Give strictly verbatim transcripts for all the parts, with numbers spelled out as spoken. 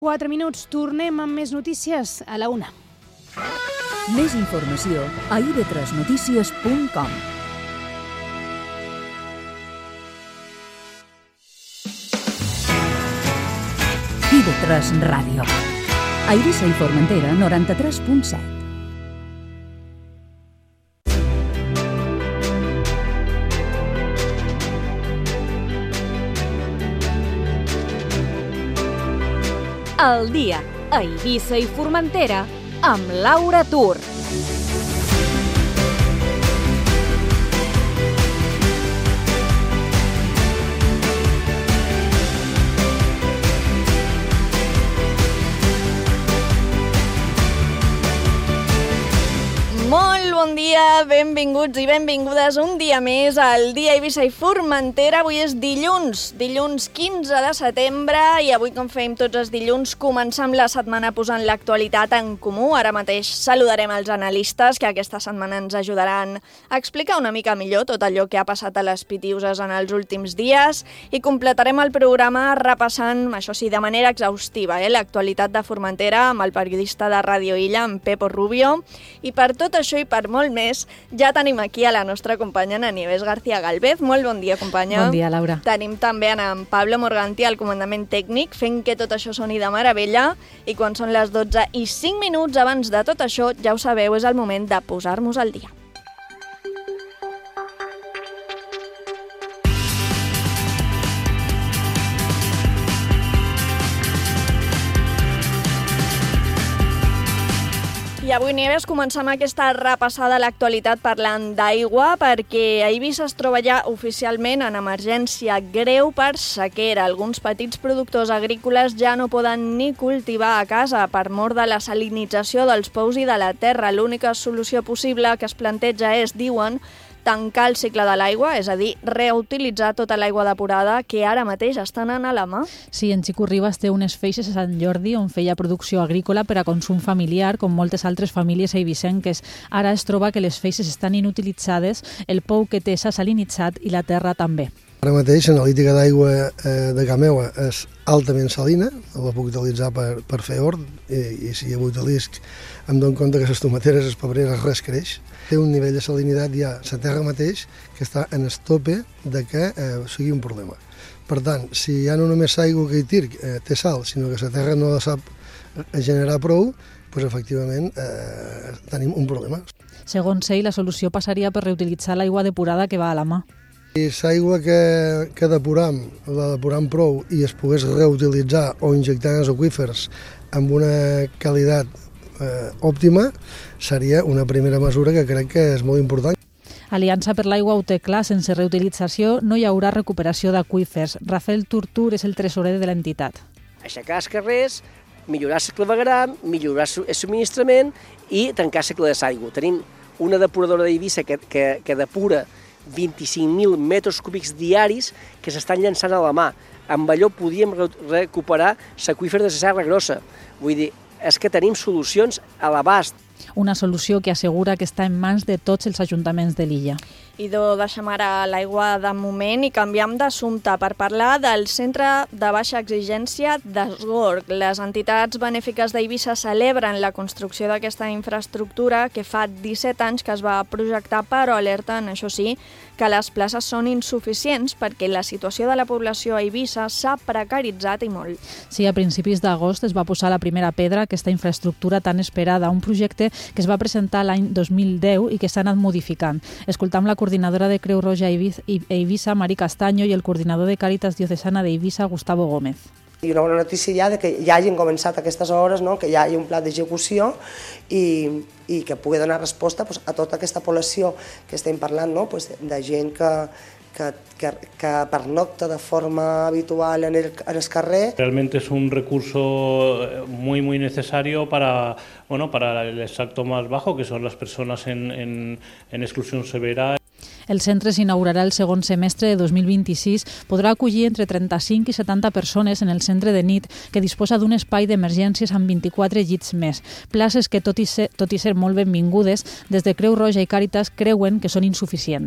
Quatre minuts, tornem amb més notícies a la una. Més informació a i ve tres notícies punt com. i ve tres Ràdio. A Eivissa i Formentera, noranta-tres punt set. El dia a Eivissa i Formentera amb Laura Tur. Molt bon dia, benvinguts i benvingudes un dia més al dia Eivissa i Formentera. Avui és dilluns, dilluns quinze de setembre i avui, com fèiem tots els dilluns, començam la setmana posant l'actualitat en comú. Ara mateix saludarem els analistes que aquesta setmana ens ajudaran a explicar una mica millor tot allò que ha passat a les Pitiüses en els últims dies i completarem el programa repassant, això sí, de manera exhaustiva, eh, l'actualitat de Formentera amb el periodista de Ràdio Illa, en Pepo Rubio, i per tot això i per molt més, ja tenim aquí a la nostra companya Ana Nieves García Galvez. Molt bon dia, companya. Bon dia, Laura. Tenim també en Pablo Morganti al comandament tècnic, fent que tot això soni de meravella, i quan són les dotze i cinc minuts abans de tot això, ja ho sabeu, és el moment de posar-nos al dia. I avui, Nieves, comencem aquesta repassada a l'actualitat parlant d'aigua, perquè a Eivissa es troba ja oficialment en emergència greu per sequera. Alguns petits productors agrícoles ja no poden ni cultivar a casa per mor de la salinització dels pous i de la terra. L'única solució possible que es planteja és, diuen, tancar el cicle de l'aigua, és a dir, reutilitzar tota l'aigua depurada que ara mateix estan anant a la mà. Sí, en Xico Ribas té unes feixes a Sant Jordi on feia producció agrícola per a consum familiar, com moltes altres famílies eivissenques. Ara es troba que les feixes estan inutilitzades, el pou que té s'ha salinitzat i la terra també. Ara mateix l'analítica d'aigua eh, de Cameua és altament salina, la puc utilitzar per, per fer hort, i, i si hi utilitzo em dono compte que les tomateres, les pebreres, res creix. Té un nivell de salinitat ja a la terra mateix que està en el tope de que eh, sigui un problema. Per tant, si ja no només l'aigua que hi tir eh, té sal, sinó que la terra no la sap generar prou, doncs efectivament eh, tenim un problema. Segons ell, la solució passaria per reutilitzar l'aigua depurada que va a la mà. Si l'aigua que, que depuram, la depuram prou i es pogués reutilitzar o injectar en els aqüífers amb una qualitat eh, òptima, seria una primera mesura que crec que és molt important. Aliança per l'Aigua ho té clar, sense reutilització no hi haurà recuperació d'aqüífers. Rafael Turtur és el tresorer de l'entitat. Aixecar els carrers, millorar el clavegueram, millorar el subministrament i tancar el cicle de l'aigua. Tenim una depuradora d'Eivissa que, que, que depura vint-i-cinc mil metres cúbics diaris que s'estan llançant a la mà. Amb allò podíem recuperar l'aqüífer de la Serra Grossa. Vull dir, és que tenim solucions a l'abast. Una solució que assegura que està en mans de tots els ajuntaments de l'illa. Idò, deixem ara l'aigua de moment i canviem d'assumpte per parlar del Centre de Baixa Exigència d'Esgorg. Les entitats benèfiques d'Eivissa celebren la construcció d'aquesta infraestructura que fa disset anys que es va projectar, però alerten, això sí, que les places són insuficients perquè la situació de la població a Eivissa s'ha precaritzat i molt. Sí, a principis d'agost es va posar la primera pedra a aquesta infraestructura tan esperada, un projecte que es va presentar l'any dos mil deu i que s'ha anat modificant. Escoltam la coordinadora de Creu Roja a Eivissa, Mari Castaño, i el coordinador de Càritas Diocesana d'Eivissa, Gustavo Gómez. I una bona notícia ja de que ja hagin començat aquestes hores, no? Que ja hi ha un pla d'execució i, i que pugui donar resposta pues, a tota aquesta població que estem parlant, no? Pues, de gent que, que, que, que pernocta de forma habitual en el, en el carrer. Realmente es un recurso muy, muy necesario para, bueno, para el extracto más bajo, que son las personas en, en, en exclusión severa. El centre s'inaugurarà el segon semestre de dos mil vint-i-sis. Podrà acollir entre trenta-cinc i setanta persones en el centre de nit, que disposa d'un espai d'emergències amb vint-i-quatre llits més. Places que, tot i ser, tot i ser molt benvingudes, des de Creu Roja i Càritas creuen que són insuficients.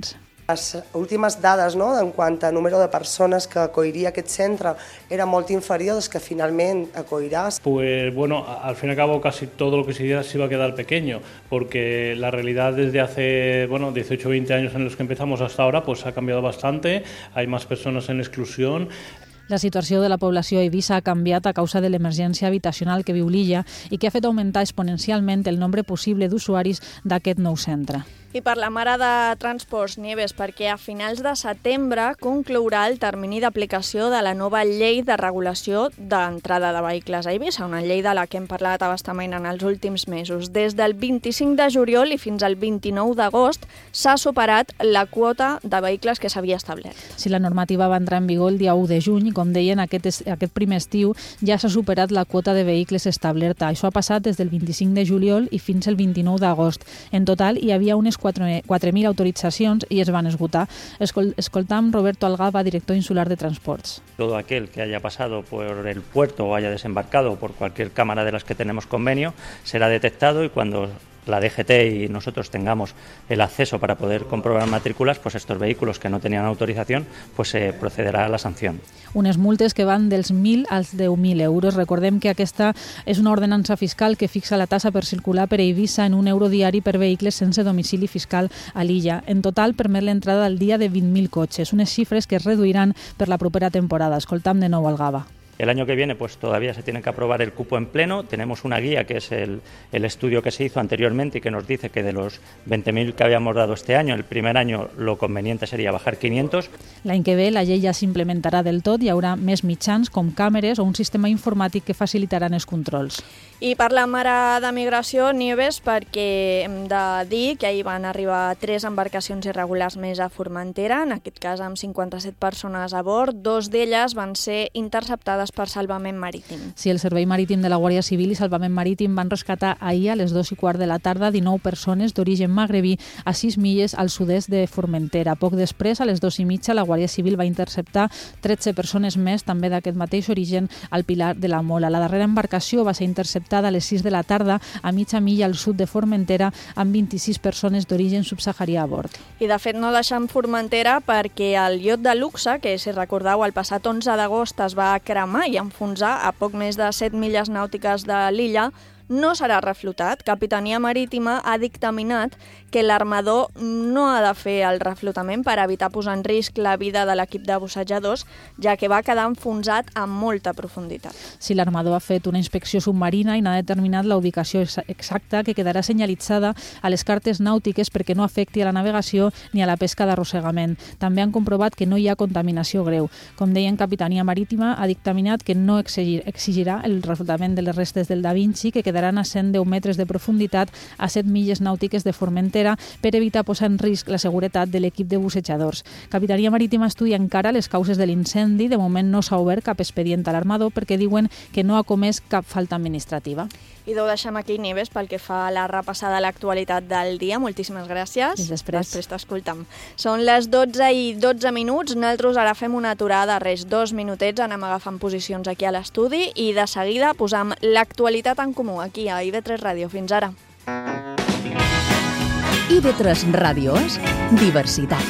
Les últimes dades, no?, en quant a número de persones que acolliria aquest centre era molt inferior dels que finalment acolliràs. Pues bueno, al fin y al cabo casi todo lo que se se iba a quedar pequeño, porque la realidad desde hace bueno, dieciocho o veinte años en los que empezamos hasta ahora pues ha cambiado bastante, hay más personas en exclusión. La situació de la població a Eivissa ha canviat a causa de l'emergència habitacional que viu l'illa i que ha fet augmentar exponencialment el nombre possible d'usuaris d'aquest nou centre. I per la mare de Transports, Nieves, perquè a finals de setembre conclourà el termini d'aplicació de la nova llei de regulació d'entrada de vehicles a Eivissa, una llei de la que hem parlat a bastament en els últims mesos. Des del vint-i-cinc de juliol i fins al vint-i-nou d'agost s'ha superat la quota de vehicles que s'havia establert. Si la normativa va entrar en vigor el dia u de juny, i com deien, aquest, aquest primer estiu ja s'ha superat la quota de vehicles establerta. Això ha passat des del vint-i-cinc de juliol i fins al vint-i-nou d'agost. En total hi havia unes quatre mil autoritzacions i es van esgotar. Escol escoltam Roberto Algaba, director insular de Transports. Todo aquel que haya pasado por el puerto o haya desembarcado por cualquier cámara de las que tenemos convenio será detectado y cuando la D G T y nosotros tengamos el acceso para poder comprobar matrículas, pues estos vehículos que no tenían autorización, pues se procederá a la sanción. Unes multes que van dels mil als deu mil euros. Recordem que aquesta és una ordenança fiscal que fixa la tassa per circular per Eivissa en un euro diari per vehicles sense domicili fiscal a l'illa. En total permet l'entrada al dia de vint mil cotxes, unes xifres que es reduiran per la propera temporada. Escoltam de nou Algaba. El año que viene pues todavía se tiene que aprobar el cupo en pleno. Tenemos una guía que es el, el estudio que se hizo anteriormente y que nos dice que de los veinte mil que habíamos dado este año, el primer año lo conveniente sería bajar quinientos. L'any que ve la llei ja s'implementarà del tot, hi haurà més mitjans com càmeres o un sistema informàtic que facilitaran els controls. I per la mare de migració, Nieves, perquè hem de dir que ahir van arribar tres embarcacions irregulars més a Formentera, en aquest cas amb cinquanta-set persones a bord. Dos d'elles van ser interceptades per Salvament Marítim. Sí, el Servei Marítim de la Guàrdia Civil i Salvament Marítim van rescatar ahir a les dos i quart de la tarda dinou persones d'origen magrebí a sis milles al sud-est de Formentera. Poc després, a les dos i mitja, la Guàrdia Civil va interceptar tretze persones més, també d'aquest mateix origen, al Pilar de la Mola. La darrera embarcació va ser interceptada a les sis de la tarda a mitja milla al sud de Formentera amb vint-i-sis persones d'origen subsaharià a bord. I de fet no deixem Formentera perquè el iot de luxe, que si recordeu el passat onze d'agost es va cremar i enfonsar a poc més de set milles nàutiques de l'illa, no serà reflotat. Capitania Marítima ha dictaminat que l'armador no ha de fer el reflotament per evitar posar en risc la vida de l'equip de bussejadors, ja que va quedar enfonsat a molta profunditat. Si l'armador ha fet una inspecció submarina i n'ha determinat la ubicació exacta que quedarà senyalitzada a les cartes nàutiques perquè no afecti a la navegació ni a la pesca d'arrossegament. També han comprovat que no hi ha contaminació greu. Com deien, Capitania Marítima ha dictaminat que no exigirà el reflotament de les restes del Da Vinci, que quedaran a cent deu metres de profunditat a set milles nàutiques de Formentera per evitar posar en risc la seguretat de l'equip de bussejadors. Capitania Marítima estudia encara les causes de l'incendi. De moment no s'ha obert cap expedient a l'armador perquè diuen que no ha comès cap falta administrativa. I ho deixem aquí, Nieves, pel que fa a la repassada a l'actualitat del dia. Moltíssimes gràcies. Fins després. Després t'escoltam. Són les dotze i dotze minuts. Nosaltres ara fem una aturada, res, dos minutets, anem agafant posicions aquí a l'estudi i de seguida posam l'actualitat en comú aquí a I V tres Ràdio. Fins ara. I V tres Ràdio és diversitat.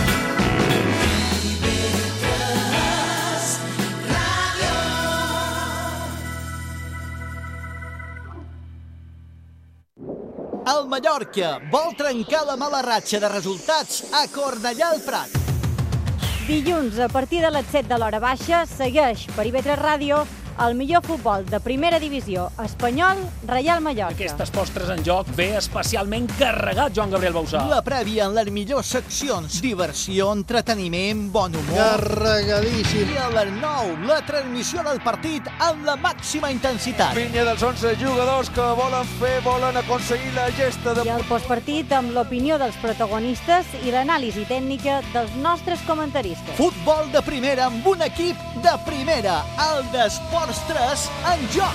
El Mallorca vol trencar la mala ratxa de resultats a Cornellà al Prat. Dilluns, a partir de les set de l'hora baixa, segueix per I V tres Ràdio el millor futbol de primera divisió espanyol, Reial Mallorca. Aquestes postres en joc ve especialment carregat, Joan Gabriel Bausà. La prèvia en les millors seccions. Diversió, entreteniment, bon humor. Carregadíssim. I a les nou, la transmissió del partit amb la màxima intensitat. Pinya dels onze jugadors que volen fer, volen aconseguir la gesta de... I el postpartit amb l'opinió dels protagonistes i l'anàlisi tècnica dels nostres comentaristes. Futbol de primera amb un equip de primera. El d'Esports tres en joc.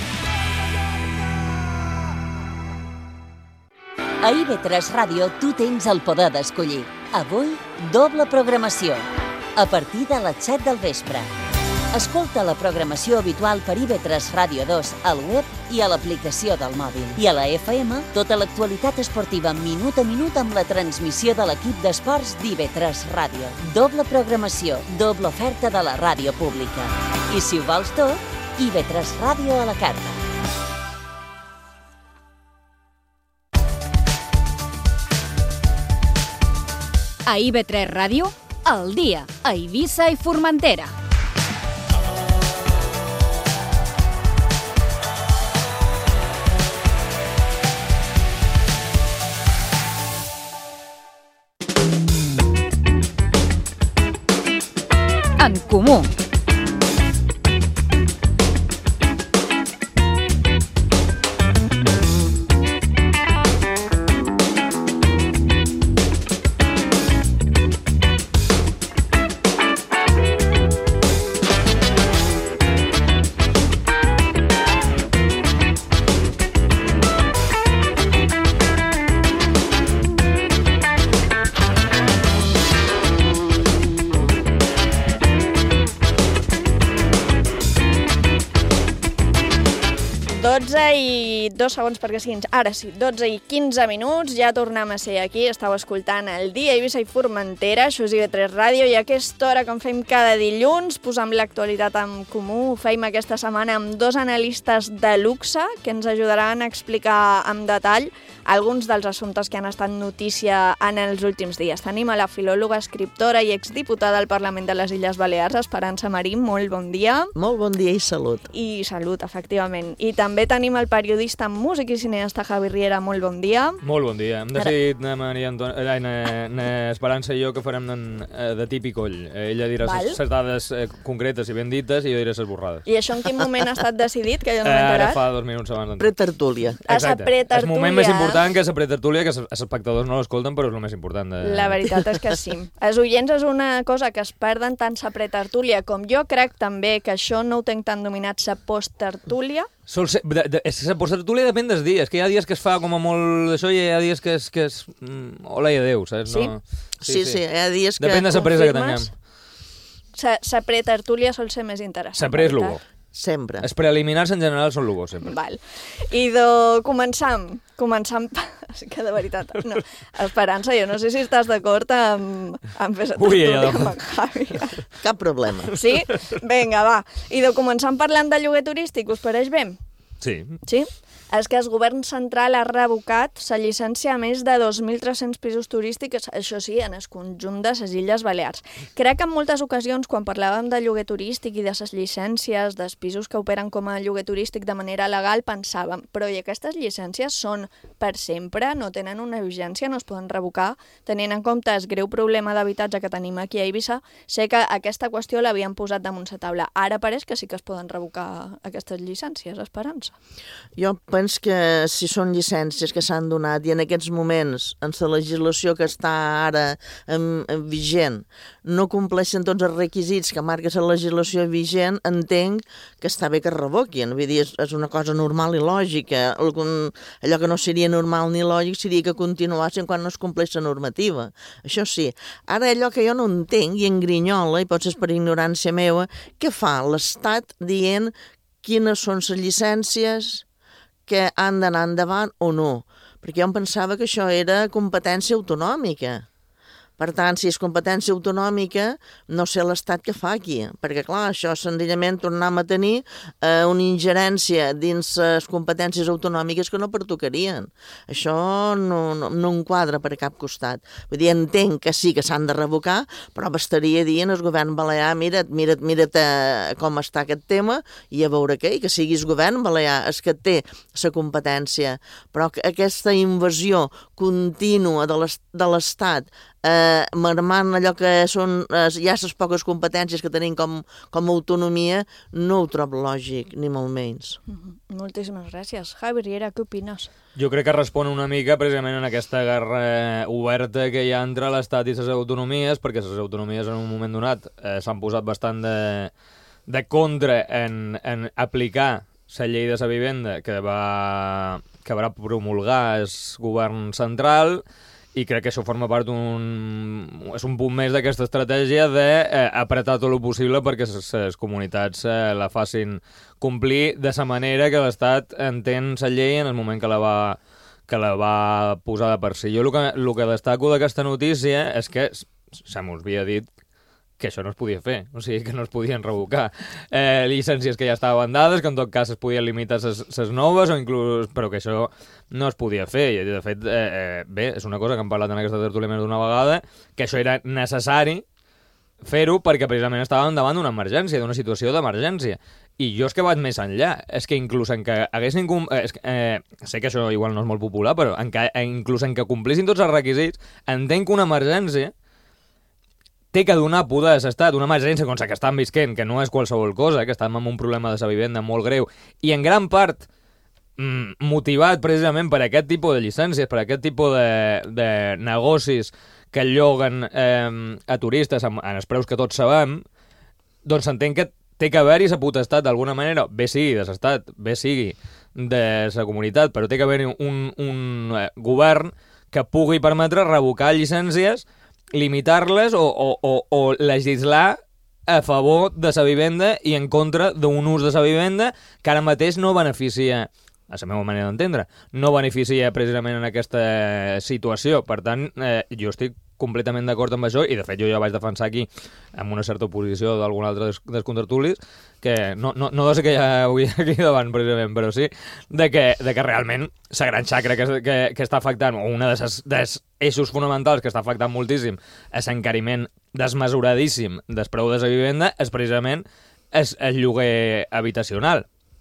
A I V tres Ràdio tu tens el poder d'escollir. Avui, doble programació. A partir de les set del vespre. Escolta la programació habitual per I V tres Ràdio dos al web i a l'aplicació del mòbil. I a la F M, tota l'actualitat esportiva minut a minut amb la transmissió de l'equip d'esports d'I V tres Ràdio. Doble programació, doble oferta de la ràdio pública. I si ho vols tot, I V tres Ràdio a la carta. A I V tres Ràdio, al dia, a Eivissa i Formentera. En comú. dotze i dos segons perquè siguin, ara sí, dotze i quinze minuts, ja tornem a ser aquí, estàu escoltant el dia a Eivissa i Formentera, això és I V tres Ràdio, i a aquesta hora, com fem cada dilluns, posam l'actualitat en comú, ho feim aquesta setmana amb dos analistes de luxe que ens ajudaran a explicar amb detall alguns dels assumptes que han estat notícia en els últims dies. Tenim a la filòloga, escriptora i exdiputada al Parlament de les Illes Balears, Esperança Marín, molt bon dia. Molt bon dia i salut. I salut, efectivament. I també tenim el periodista, músic i cineasta Javi Riera, molt bon dia. Molt bon dia. Hem decidit, na Maria Anton... eh, na, na Esperança i jo, que farem de, de tip i coll. Ella dirà les dades eh, concretes i ben dites i jo diré les borrades. I això en quin moment ha estat decidit, que jo no m'he enterat? Ara fa dos minuts abans. Pretertúlia. Exacte. Pretertúlia. És el moment més important que és la pretertúlia, que els espectadors no l'escolten, però és el més important. De... La veritat és que sí. Els oients és una cosa que es perden tant sa pretertúlia com jo crec també que això no ho tenc tan dominat, sa posttertúlia. Sol ser, de, de, la posttertúlia depèn dels dies, que hi ha dies que es fa com a molt d'això i hi ha dies que és... Que és mm, hola i adéu, saps? Sí? No... Sí, sí, sí, hi ha dies que... Depèn de la presa que tinguem. Sa, sa pretertúlia sol ser més interessant. La pre és l'Hugo. Sempre. Els preliminars en general són l'Hugo, sempre. Val. I de començam, començam... que de veritat, no. Esperança, jo no sé si estàs d'acord amb, amb fer la tertúlia amb en Javi. Cap problema. Sí? Vinga, va. I de començam parlant de lloguer turístic, us pareix bé? Sí. Sí? És que el govern central ha revocat la llicència a més de dos mil tres-cents pisos turístics, això sí, en el conjunt de les Illes Balears. Crec que en moltes ocasions, quan parlàvem de lloguer turístic i de les llicències, dels pisos que operen com a lloguer turístic de manera legal, pensàvem, però i aquestes llicències són per sempre, no tenen una vigència, no es poden revocar, tenint en compte el greu problema d'habitatge que tenim aquí a Eivissa, sé que aquesta qüestió l'havien posat damunt la taula. Ara pareix que sí que es poden revocar aquestes llicències, Esperança. Jo penso que si són llicències que s'han donat i en aquests moments, en la legislació que està ara en, en vigent, no compleixen tots els requisits que marca la legislació vigent, entenc que està bé que es revoquin. Vull dir, és, és una cosa normal i lògica. Algun, allò que no seria normal ni lògic seria que continuassin quan no es compleix la normativa. Això sí. Ara, allò que jo no entenc i engrinyola, i potser és per ignorància meva, què fa l'Estat dient quines són les llicències que han d'anar endavant o no, perquè jo em pensava que això era competència autonòmica. Per tant, si és competència autonòmica, no sé l'Estat què fa aquí, perquè, clar, això senzillament tornem a tenir eh, una ingerència dins les competències autonòmiques que no pertocarien. Això no, no, no enquadra per cap costat. Vull dir, entenc que sí que s'han de revocar, però bastaria dir al govern balear, mira't, mira't, mira't eh, com està aquest tema i a veure què, i que siguis govern balear, és que té la competència. Però aquesta invasió contínua de l'Estat eh, marmant allò que són eh, ja les poques competències que tenim com, com a autonomia, no ho trobo lògic, ni molt menys. Mm-hmm. Moltíssimes gràcies. Javi Riera, què opines? Jo crec que respon una mica precisament en aquesta guerra oberta que hi ha entre l'Estat i les autonomies, perquè les autonomies en un moment donat eh, s'han posat bastant de, de contra en, en aplicar la llei de la vivenda que va, que va promulgar el govern central, i crec que això forma part d'un... és un punt més d'aquesta estratègia d'apretar tot el possible perquè les comunitats eh, la facin complir de la manera que l'Estat entén la llei en el moment que la va, que la va posar de per si. Jo el que, el que destaco d'aquesta notícia és que se m'ho havia dit que això no es podia fer, o sigui, que no es podien revocar eh, llicències que ja estaven dades, que en tot cas es podien limitar les noves, o inclús, però que això no es podia fer. I, de fet, eh, eh, bé, és una cosa que hem parlat en aquesta tertúlia més d'una vegada, que això era necessari fer-ho perquè precisament estàvem davant d'una emergència, d'una situació d'emergència. I jo és que vaig més enllà. És que inclús en que haguessin... Eh, eh, sé que això igual no és molt popular, però en que, eh, inclús en que complissin tots els requisits, entenc que una emergència té que donar poder a l'estat, una emergència com la que estan visquent, que no és qualsevol cosa, que estem amb un problema de la vivenda molt greu, i en gran part mm, motivat precisament per aquest tipus de llicències, per aquest tipus de, de negocis que lloguen eh, a turistes en, en els preus que tots sabem, doncs s'entén que té que haver-hi la potestat d'alguna manera, bé sigui de l'estat, bé sigui de la comunitat, però té que haver-hi un, un eh, govern que pugui permetre revocar llicències, limitar-les o, o, o, o legislar a favor de la vivenda i en contra d'un ús de la vivenda que ara mateix no beneficia, a la meva manera d'entendre, no beneficia precisament en aquesta situació. Per tant, eh, jo estic completament d'acord amb això, i de fet jo ja vaig defensar aquí amb una certa oposició d'algun altre dels, dels contertulis, que no, no, no de ser que hi ha avui aquí davant precisament, però sí de que, de que realment la gran xacra que, que, que està afectant, o una dels eixos fonamentals que està afectant moltíssim a l'encariment desmesuradíssim del preu de la vivenda és precisament el, el lloguer habitacional.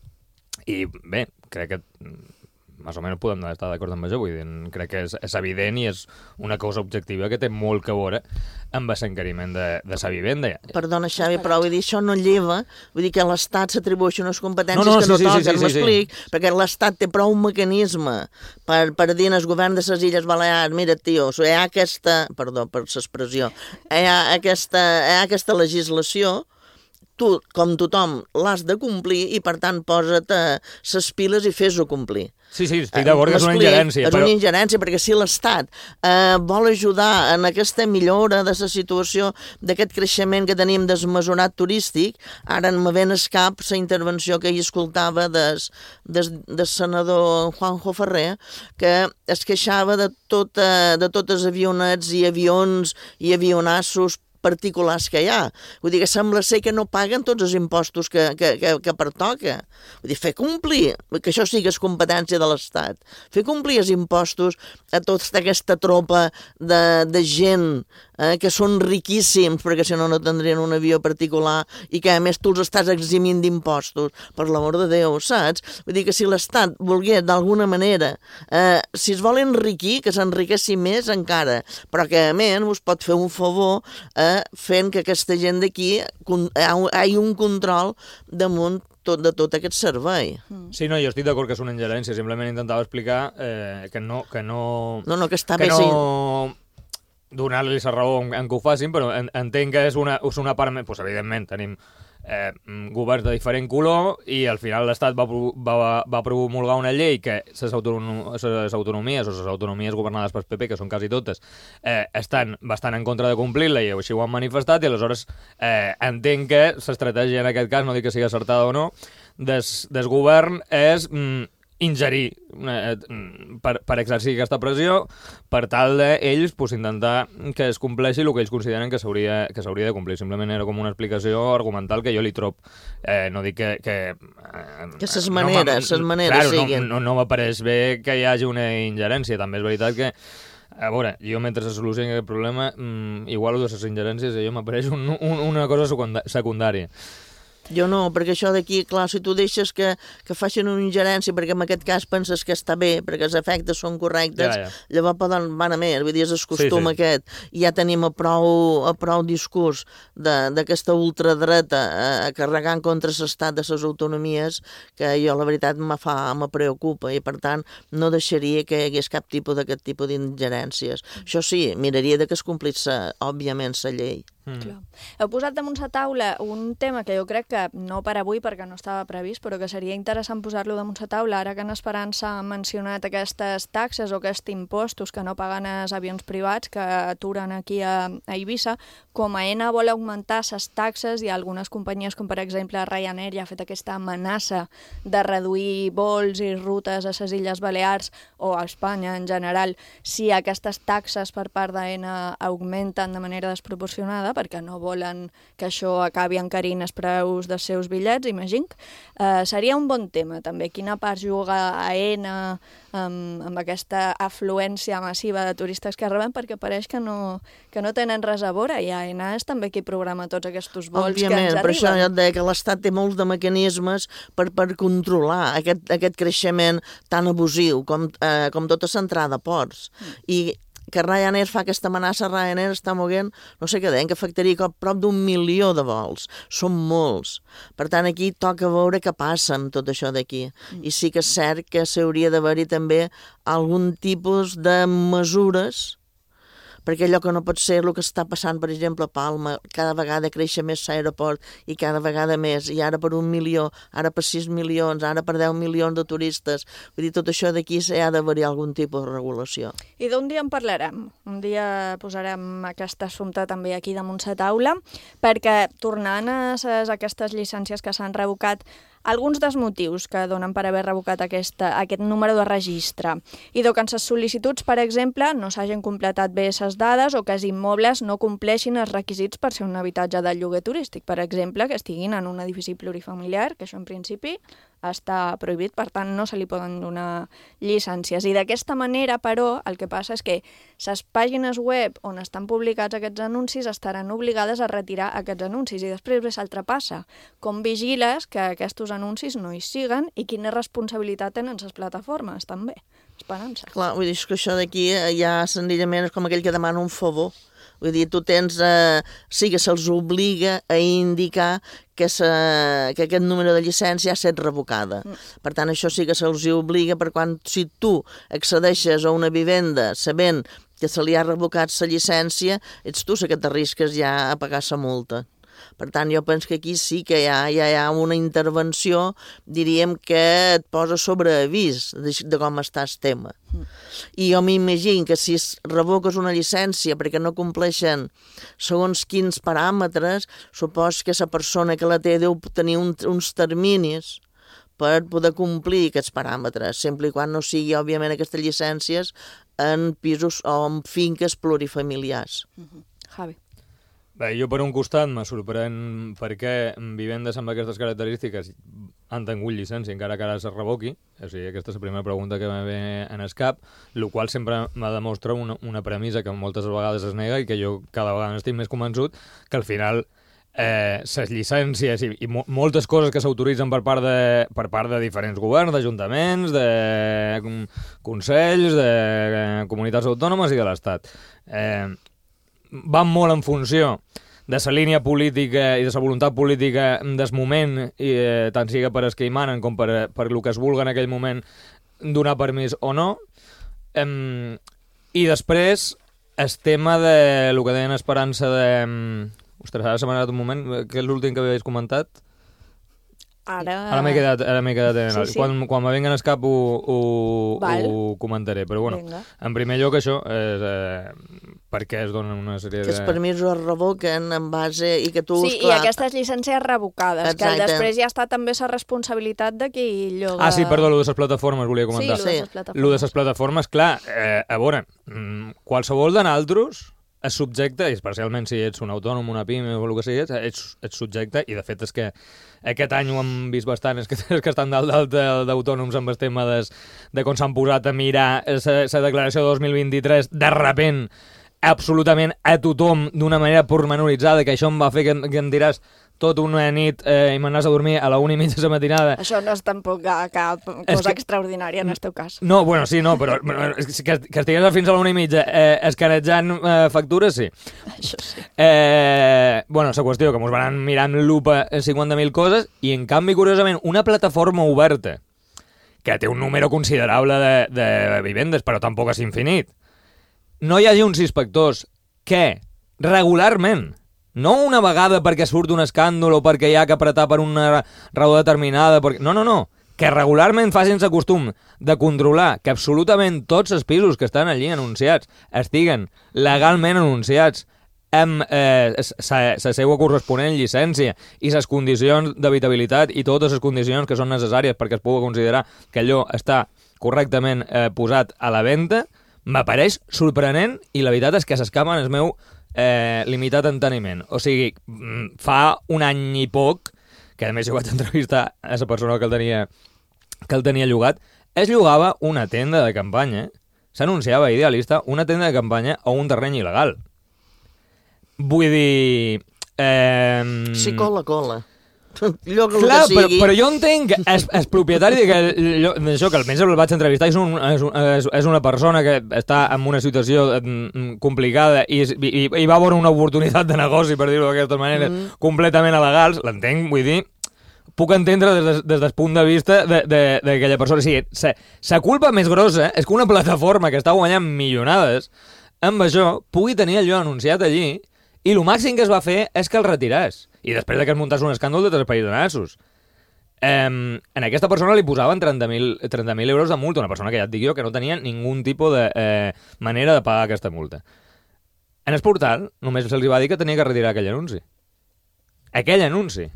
I bé, crec que més o menys podem estar d'acord amb això, vull dir, crec que és, és evident i és una cosa objectiva que té molt que veure amb l'encariment de, de la vivenda. Perdona, Xavi, però vull dir, això no lleva, vull dir que l'Estat s'atribueixi unes competències no, no, que no sí, sí, toquen, sí, sí, m'explic, sí. perquè l'Estat té prou mecanisme per, per dir al govern de les Illes Balears, mira, tio, hi ha aquesta, perdó per l'expressió, hi ha aquesta, hi ha aquesta legislació, tu, com tothom, l'has de complir i, per tant, posa't ses piles i fes-ho complir. Sí, sí, estic d'acord que és una ingerència. És però... una ingerència, perquè si l'Estat eh, vol ajudar en aquesta millora de la situació d'aquest creixement que tenim desmesurat turístic, ara me ven al cap la intervenció que hi escoltava des, des, del senador Juanjo Ferrer, que es queixava de, tota, de totes avionets i avions i avionassos particulars que hi ha. Vull dir que sembla ser que no paguen tots els impostos que, que, que, que pertoca. Vull dir, fer complir, que això sigui competència de l'Estat, fer complir els impostos a tota aquesta tropa de, de gent eh, que són riquíssims, perquè si no no tindrien un avió particular i que a més tu els estàs eximint d'impostos, per l'amor de Déu, saps? Vull dir que si l'Estat volgués d'alguna manera, eh, si es vol enriquir, que s'enriqueixi més encara, però que a més us pot fer un favor eh, fent que aquesta gent d'aquí hi hagi un control damunt tot, de tot aquest servei. Sí, no, jo estic d'acord que és una ingerència, simplement intentava explicar eh, que no... Que no, no, no, que està que bé... no donar-li la raó en, en que ho facin, però en, entenc que és una, és una part... Pues, evidentment, tenim eh, governs de diferent color i al final l'Estat va, va, va promulgar una llei que les autonomies, les autonomies o les autonomies governades pel P P, que són quasi totes, eh, estan bastant en contra de complir-la i així ho han manifestat, i aleshores eh, entenc que l'estratègia en aquest cas, no dic que sigui acertada o no, des, des govern és mm, ingerir eh, per, per exercir aquesta pressió per tal d'ells pues, intentar que es compleixi el que ells consideren que s'hauria que s'hauria de complir. Simplement era com una explicació argumental que jo li trob. Eh, no dic que... Que, eh, que ses maneres, ses maneres claro, siguin. No, no, no m'apareix bé que hi hagi una ingerència. També és veritat que a veure, jo mentre se solucioni aquest problema mmm, igual de les ingerències a jo m'apareix un, un, una cosa secundària. Jo no, perquè això d'aquí, clar, si tu deixes que, que facin una ingerència, perquè en aquest cas penses que està bé, perquè els efectes són correctes, ja, ja. Llavors poden van a més, vull dir, és el costum sí, sí. aquest. I ja tenim a prou, a prou discurs d'aquesta ultradreta eh, carregant contra l'estat de les autonomies, que jo, la veritat, me fa, me preocupa, i per tant no deixaria que hi hagués cap tipus d'aquest tipus d'ingerències. Això sí, miraria de que es complís, òbviament, la llei. Mm. Clar. Heu posat damunt la taula un tema que jo crec que no per avui perquè no estava previst, però que seria interessant posar-lo damunt la taula ara que en Esperança ha mencionat aquestes taxes o aquests impostos que no paguen els avions privats que aturen aquí a, a Eivissa. Com a Aena vol augmentar les taxes, hi ha algunes companyies com per exemple Ryanair ja ha fet aquesta amenaça de reduir vols i rutes a les Illes Balears o a Espanya en general si aquestes taxes per part d'Aena augmenten de manera desproporcionada, perquè no volen que això acabi encarint els preus dels seus bitllets, imagino. Uh, seria un bon tema, també. Quina part juga Aena amb, amb aquesta afluència massiva de turistes que rebem, perquè pareix que no, que no tenen res a veure, i Aena és també qui programa tots aquests vols Òbviament, que ens arriben. Per això jo et deia que l'Estat té molts de mecanismes per, per controlar aquest, aquest creixement tan abusiu, com, eh, com tota l'entrada a ports. Mm. I que Ryanair fa aquesta amenaça, Ryanair està moguent, no sé què deien, que afectaria prop d'un milió de vols. Són molts. Per tant, aquí toca veure què passa amb tot això d'aquí. Mm. I sí que és cert que s'hauria d'haver-hi també algun tipus de mesures, perquè allò que no pot ser el que està passant, per exemple, a Palma, cada vegada creix més l'aeroport i cada vegada més, i ara per un milió, ara per sis milions, ara per deu milions de turistes. Vull dir, tot això d'aquí s'ha d'haver-hi algun tipus de regulació. I d'un dia en parlarem. Un dia posarem aquest assumpte també aquí damunt la taula, perquè tornant a ses, aquestes llicències que s'han revocat, alguns dels motius que donen per haver revocat aquesta, aquest número de registre i que en les sol·licituds, per exemple, no s'hagin completat bé les dades o que els immobles no compleixin els requisits per ser un habitatge de lloguer turístic, per exemple, que estiguin en un edifici plurifamiliar, que això en principi està prohibit, per tant no se li poden donar llicències. I d'aquesta manera, però, el que passa és que les pàgines web on estan publicats aquests anuncis estaran obligades a retirar aquests anuncis i després ve l'altra passa. Com vigiles que aquests anuncis no hi siguen i quina responsabilitat tenen les plataformes, també. Esperança. Clar, vull dir que això d'aquí ja senzillament és com aquell que demana un favor. Vull dir, tu tens, eh, sí que se'ls obliga a indicar que, se, que aquest número de llicència ha estat revocada. Mm. Per tant, això sí que se'ls obliga, per quan si tu accedeixes a una vivenda sabent que se li ha revocat la llicència, ets tu que t'arrisques ja a pagar la multa. Per tant, jo penso que aquí sí que hi ha, hi ha una intervenció, diríem, que et posa sobre avís de, de com està el tema. Mm. I jo m'imagino que si revoques una llicència perquè no compleixen segons quins paràmetres, supos que la persona que la té deu tenir un, uns terminis per poder complir aquests paràmetres, sempre i quan no sigui, òbviament, aquestes llicències en pisos o en finques plurifamiliars. Mm-hmm. Javi. Bé, jo per un costat me sorprèn perquè vivendes amb aquestes característiques han tingut llicència encara que ara se revoqui, o sigui, aquesta és la primera pregunta que me ve en el cap, el qual sempre me demostra una, una premissa que moltes vegades es nega i que jo cada vegada estic més convençut que al final eh, les llicències i, i mo moltes coses que s'autoritzen per part de, per part de diferents governs, d'ajuntaments, de consells, de comunitats autònomes i de l'Estat. Eh, van molt en funció de la línia política i de la voluntat política del moment, i, eh, tant siga per els que hi manen com per, per el que es vulgui en aquell moment donar permís o no. Eh, I després el tema de el que deien Esperança de... Ostres, ara s'ha manat un moment, que és l'últim que havies comentat? Ara... Ara m'he quedat, ara m'he quedat en el... Sí, sí. Quan, quan me venguen al cap ho, ho, ho comentaré, però bueno, Venga. En primer lloc això és eh, perquè es donen una sèrie de... Que els permisos es revoquen en base i que tu... Sí, esclar... i aquestes llicències revocades, Exacte. Que després ja està també la responsabilitat de qui lloga... Ah, sí, perdó, lo de les plataformes volia comentar. Sí, lo de les plataformes. Lo de les plataformes, clar, eh, a veure, qualsevol de nosaltres és subjecte, i especialment si ets un autònom, una pime o el que sigui, ets, ets subjecte, i de fet és que aquest any ho hem vist bastant, és que, és que estan dalt dalt d'autònoms amb el tema des, de com s'han posat a mirar la declaració de dos mil vint-i-tres, de repent, absolutament a tothom, d'una manera pormenoritzada, que això em va fer que, que em diràs tot una nit eh, i m'anàs a dormir a la una i mitja de la matinada. Això no és tampoc cap cosa que... extraordinària en el teu cas. No, bueno, sí, no, però que, que estigués fins a la una i mitja eh, escanejant eh, factures, sí. Això sí. Eh, bueno, la qüestió, que mos van mirar amb lupa cinquanta mil coses i, en canvi, curiosament, una plataforma oberta que té un número considerable de, de vivendes, però tampoc és infinit, no hi hagi uns inspectors que regularment No una vegada perquè surt un escàndol o perquè hi ha que apretar per una raó determinada. Perquè... No, no, no. Que regularment facin-se costum de controlar que absolutament tots els pisos que estan allí anunciats estiguen legalment anunciats amb eh, la seva corresponent llicència i les condicions d'habitabilitat i totes les condicions que són necessàries perquè es pugui considerar que allò està correctament eh, posat a la venda, m'apareix sorprenent i la veritat és que s'escapa en el meu eh, limitat enteniment. O sigui, fa un any i poc, que a més jo vaig entrevistar a la persona que el tenia, que el tenia llogat, es llogava una tenda de campanya, s'anunciava Idealista, una tenda de campanya o un terreny il·legal. Vull dir... Eh... Sí, cola, cola. Lloc Clar, que sigui. però, però jo entenc que el, el propietari d'això, que almenys el vaig entrevistar, és, un, és, és, és una persona que està en una situació complicada i, i, i va veure una oportunitat de negoci, per dir-ho d'aquesta manera, mm. completament il·legals, l'entenc, vull dir, puc entendre des, de, des del punt de vista d'aquella persona. O sigui, la culpa més grossa és que una plataforma que està guanyant milionades amb això pugui tenir allò anunciat allí i el màxim que es va fer és que el retiràs. I després que es muntàs un escàndol de tres països nassos. Um, en aquesta persona li posaven trenta mil euros de multa, una persona que ja et dic jo que no tenia ningú tipus de eh, manera de pagar aquesta multa. En el portal només se'ls va dir que tenia que retirar aquell anunci. Aquell anunci.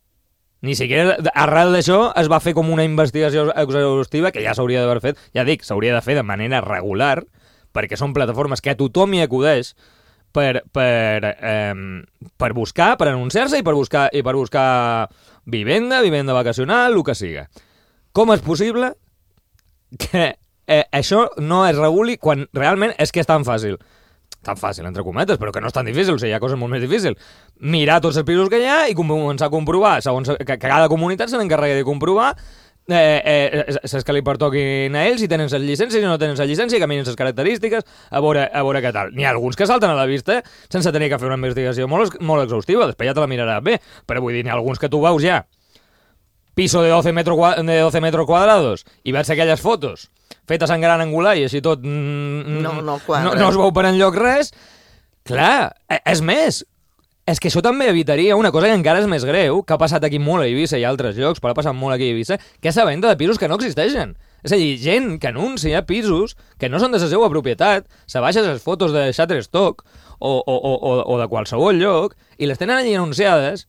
Ni siquiera arrel d'això es va fer com una investigació exhaustiva que ja s'hauria d'haver fet, ja dic, s'hauria de fer de manera regular, perquè són plataformes que a tothom hi acudeix per, per, eh, per buscar, per anunciar-se i per buscar, i per buscar vivenda, vivenda vacacional, el que siga. Com és possible que eh, això no es reguli quan realment és que és tan fàcil? Tan fàcil, entre cometes, però que no és tan difícil, o sigui, hi ha coses molt més difícils. Mirar tots els pisos que hi ha i començar a comprovar, segons que, que cada comunitat se n'encarregui de comprovar eh, eh, saps que li pertoquin a ells, si tenen les llicències, si no tenen les llicències, que miren les característiques, a veure, a veure què tal. N'hi ha alguns que salten a la vista sense tenir que fer una investigació molt, molt exhaustiva, després ja te la miraràs bé, però vull dir, n'hi ha alguns que tu veus ja piso de doce metros cuadrados i veig aquelles fotos fetes en gran angular i així tot mm, no, no, no, no es veu per enlloc res. Clar, és més, és que això també evitaria una cosa que encara és més greu, que ha passat aquí molt a Eivissa i a altres llocs, però ha passat molt aquí a Eivissa, que és la venda de pisos que no existeixen. És a dir, gent que anuncia pisos que no són de la seva propietat, se baixa les fotos de Shutterstock o, o, o, o de qualsevol lloc i les tenen allí anunciades.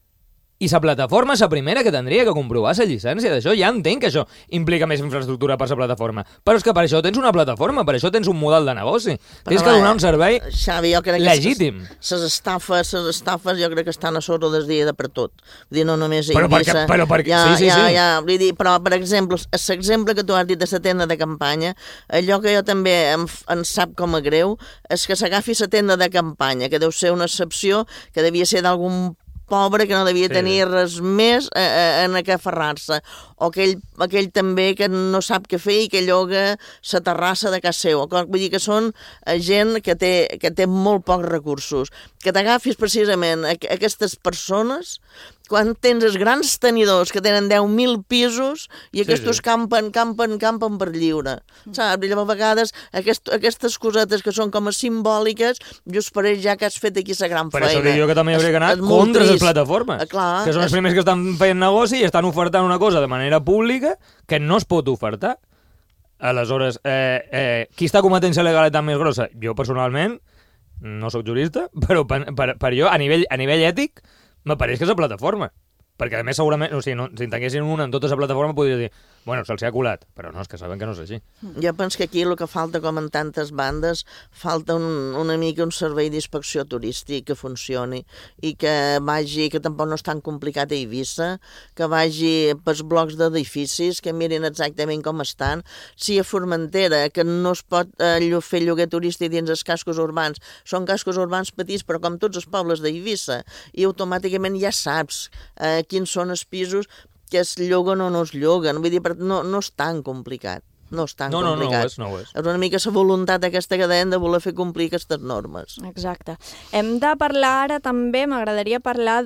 I la plataforma és la primera que tindria que comprovar la llicència d'això. Ja entenc que això implica més infraestructura per la plataforma, però és que per això tens una plataforma, per això tens un model de negoci. Però tens que donar un servei Xavi, jo crec legítim. Que les estafes, les estafes jo crec que estan a sobre del dia de per tot. Vull dir, no només a però Eivissa. Perquè, però perquè, ja, sí, sí, ja, sí. Ja, vull dir, però, per exemple, l'exemple que tu has dit de la tenda de campanya, allò que jo també em, em sap com a greu és que s'agafi la tenda de campanya, que deu ser una excepció, que devia ser d'algun pobre que no devia sí. tenir res més eh, eh, en què aferrar-se, o aquell, aquell també que no sap què fer i que lloga la terrassa de casa seu. Vull dir que són gent que té, que té molt pocs recursos. Que t'agafis precisament a, a aquestes persones quan tens els grans tenidors que tenen deu mil pisos i aquests sí, sí. campen, campen, campen per lliure. Saps? A vegades aquest, aquestes cosetes que són com a simbòliques, just per ells ja que has fet aquí la gran per feina. Per això dic jo que també hauria anat contra les plataformes, ah, clar, que són els és... primers que estan fent negoci i estan ofertant una cosa de manera pública que no es pot ofertar. Aleshores, eh, eh, qui està cometent la legalitat més grossa? Jo, personalment, no sóc jurista, però per, per, per jo, a nivell, a nivell ètic, m'apareix que és la plataforma. Perquè, a més, segurament, o sigui, no, si en tinguessin una en tota la plataforma, podria dir, bueno, se'ls ha colat, però no, és que saben que no és així. Jo penso que aquí el que falta, com en tantes bandes, falta un, una mica un servei d'inspecció turístic que funcioni i que vagi, que tampoc no és tan complicat a Eivissa, que vagi pels blocs d'edificis, que mirin exactament com estan. Si a Formentera, que no es pot eh, fer lloguer turístic dins els cascos urbans, són cascos urbans petits, però com tots els pobles d'Eivissa, i automàticament ja saps eh, quins són els pisos que es lloguen o no es lloguen. Vull dir, no, no és tan complicat. No és tan no, no, complicat. No, no ho és, no ho és. És una mica la voluntat aquesta que deien de voler fer complir aquestes normes. Exacte. Hem de parlar ara també, m'agradaria parlar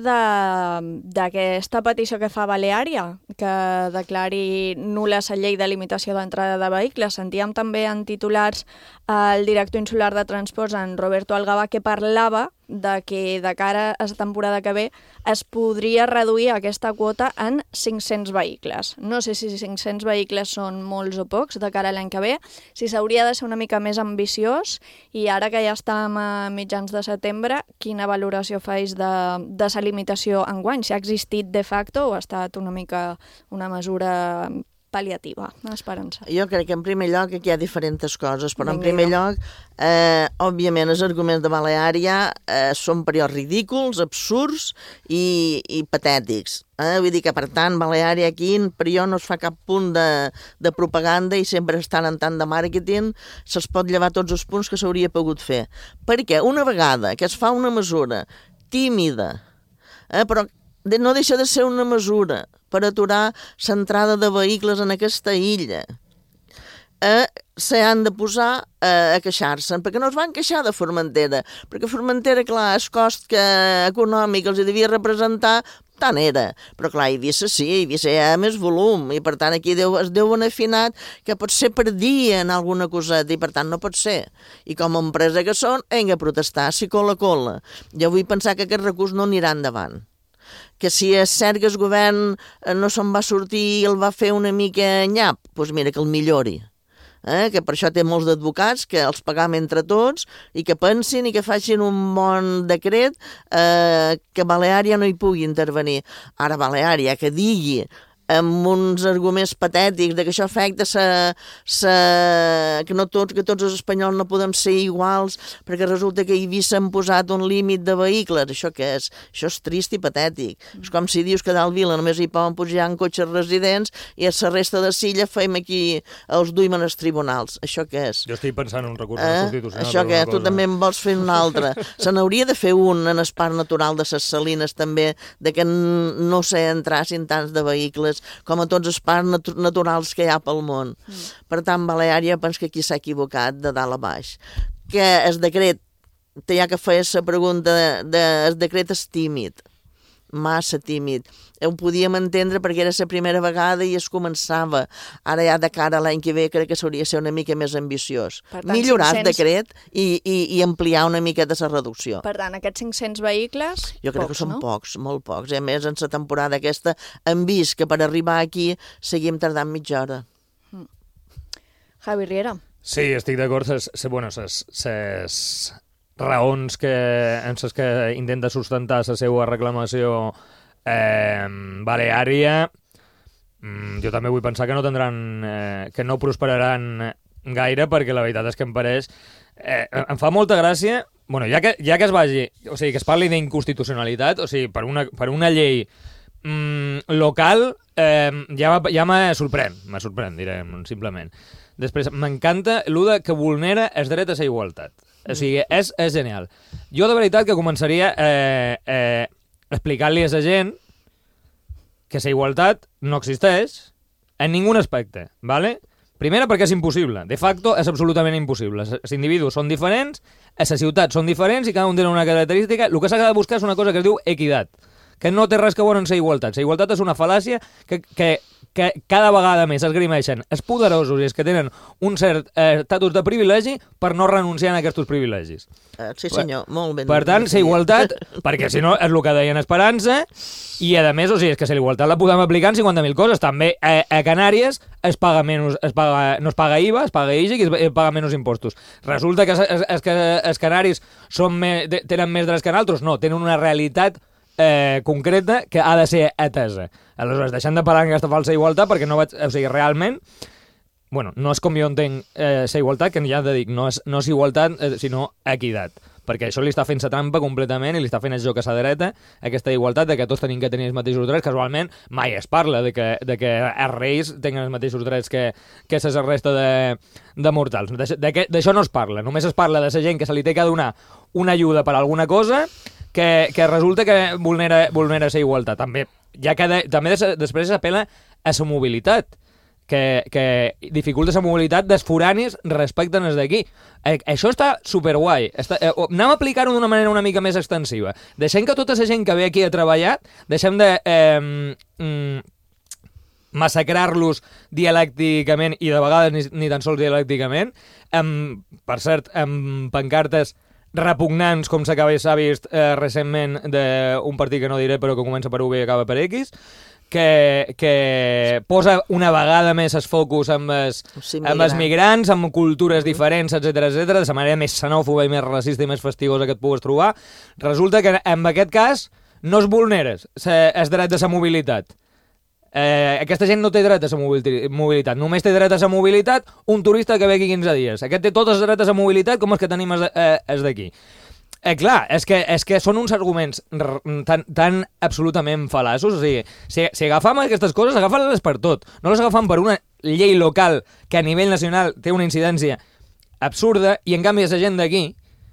d'aquesta petició que fa Baleària, que declari nul·la la llei de limitació d'entrada de vehicles. Sentíem també en titulars el director insular de transports, en Roberto Algaba, que parlava de que de cara a la temporada que ve es podria reduir aquesta quota en cinc-cents vehicles. No sé si cinc-cents vehicles són molts o pocs de cara a l'any que ve, si s'hauria de ser una mica més ambiciós, i ara que ja estem a mitjans de setembre, quina valoració faig de, de la limitació enguany? Si ha existit de facto o ha estat una mica una mesura pal·liativa, esperança? Jo crec que en primer lloc aquí hi ha diferents coses, però en primer lloc, eh, òbviament, els arguments de Baleària eh, són per jo ridículs, absurds i, i patètics. Eh? Vull dir que, per tant, Baleària aquí per jo no es fa cap punt de, de propaganda i sempre estan en tant de màrqueting, se'ls pot llevar tots els punts que s'hauria pogut fer. Perquè una vegada que es fa una mesura tímida, eh, però no deixa de ser una mesura per aturar l'entrada de vehicles en aquesta illa, eh, s'han de posar eh, a queixar-se'n, perquè no es van queixar de Formentera, perquè Formentera, clar, el cost que econòmic els devia representar tant era, però clar, Eivissa sí, Eivissa hi ha més volum, i per tant aquí deu, es deuen afinat que potser perdien alguna coseta, i per tant no pot ser. I com a empresa que són, hem de protestar, si cola, cola. Jo vull pensar que aquest recurs no anirà endavant. Que si és cert que el govern no se'n va sortir i el va fer una mica nyap, doncs mira, que el millori. Eh? Que per això té molts d'advocats, que els pagam entre tots i que pensin i que facin un bon decret eh, que Baleària no hi pugui intervenir. Ara Baleària que digui amb uns arguments patètics de que això afecta sa, sa, que, no tots, que tots els espanyols no podem ser iguals perquè resulta que a Eivissa han posat un límit de vehicles. Això què és? Això és trist i patètic. Mm. És com si dius que a dalt Vila només hi poden pujar en cotxes residents i a la resta de Silla fem aquí els duim en els tribunals. Això què és? Jo estic pensant en un recurs eh? constitucional. Això què és? Tu també en vols fer un altre. Se n'hauria de fer un en el parc natural de les Salines també, de que no sé entrassin tants de vehicles com a tots els parcs nat naturals que hi ha pel món. Mm. Per tant, Baleària penso que aquí s'ha equivocat de dalt a baix. Que el decret, ja que feies la pregunta, de, de, el decret és tímid, massa tímid. Ho podíem entendre perquè era la primera vegada i es començava. Ara ja de cara a l'any que ve crec que s'hauria de ser una mica més ambiciós. Tant, millorar el cinc-cents... decret i, i, i ampliar una mica de la reducció. Per tant, aquests cinc-cents vehicles, jo crec pocs, que són no? pocs, molt pocs. I a més, en la temporada aquesta hem vist que per arribar aquí seguim tardant mitja hora. Mm. Javi Riera. Sí, estic d'acord. Ses, ses, bueno, ses, ses raons que, en les que intenta sustentar la seva reclamació eh, Baleària, mm, jo també vull pensar que no tindran, eh, que no prosperaran gaire, perquè la veritat és que em pareix, eh, em fa molta gràcia, bueno, ja que, ja que es vagi, o sigui, que es parli d'inconstitucionalitat, o sigui, per una, per una llei mm, local, eh, ja, ja me sorprèn, me sorprèn, direm, simplement. Després, m'encanta l'u de que vulnera el dret a la igualtat. O sigui, és, és genial. Jo de veritat que començaria eh, eh, explicant-li a la gent que la igualtat no existeix en ningun aspecte, ¿vale? Primera, perquè és impossible. De facto, és absolutament impossible. Els individus són diferents, les ciutats són diferents i cada un té una característica. El que s'ha de buscar és una cosa que es diu equitat, que no té res que veure amb la igualtat. La igualtat és una fal·làcia que, que, que cada vegada més esgrimeixen els poderosos i els que tenen un cert eh, estatus de privilegi per no renunciar a aquests privilegis. Uh, sí senyor, molt ben. Per tant, la igualtat, perquè si no és el que deien Esperança, i a més, o sigui, és que la igualtat la podem aplicar en cinquanta mil coses. També a, a Canàries es paga menys, es paga, no es paga I V A, es paga I G I i es paga menys impostos. Resulta que es, es, que els canaris són me, tenen més drets que altres? No, tenen una realitat Eh, concreta que ha de ser atesa. Aleshores, deixant de parlar en aquesta falsa igualtat, perquè no vaig... O sigui, realment, bueno, no és com jo entenc eh, la igualtat, que ja et dic, no és, no és igualtat, eh, sinó equitat. Perquè això li està fent la trampa completament i li està fent el joc a la dreta, aquesta igualtat de que tots tenim que tenir els mateixos drets. Casualment, mai es parla de que, de que els reis tenen els mateixos drets que, que la resta de, de mortals. D'això no es parla. Només es parla de la gent que se li té que donar una ajuda per alguna cosa que, que resulta que vulnera, vulnera la igualtat. També, ja que de, també des, després s'apela a la mobilitat, que, que dificulta la mobilitat dels foranis respecte als d'aquí. Eh, això està superguai. Està, eh, anem a aplicar-ho d'una manera una mica més extensiva. Deixem que tota la gent que ve aquí a treballar, deixem de eh, mm, massacrar-los dialècticament, i de vegades ni, ni tan sols dialècticament, amb, per cert, amb pancartes repugnants, com s'ha vist eh, recentment d'un partit que no diré però que comença per V i acaba per X, que, que posa una vegada més el focus amb els, sí, amb els migrants, amb cultures diferents, etcètera, etcètera, de la manera més xenòfoba i més racista i més fastigosa que et pugues trobar. Resulta que en aquest cas no es vulneres el dret de la mobilitat. Eh, aquesta gent no té dret a la mobilitat, només té dret a la mobilitat un turista que ve aquí quinze dies. Aquest té tots els drets a la mobilitat com els que tenim els d'aquí. Eh, clar, és que, és que són uns arguments tan, tan absolutament fal·laços. O sigui, si, si agafam aquestes coses, agafem-les per tot. No les agafam per una llei local que a nivell nacional té una incidència absurda i en canvi la gent d'aquí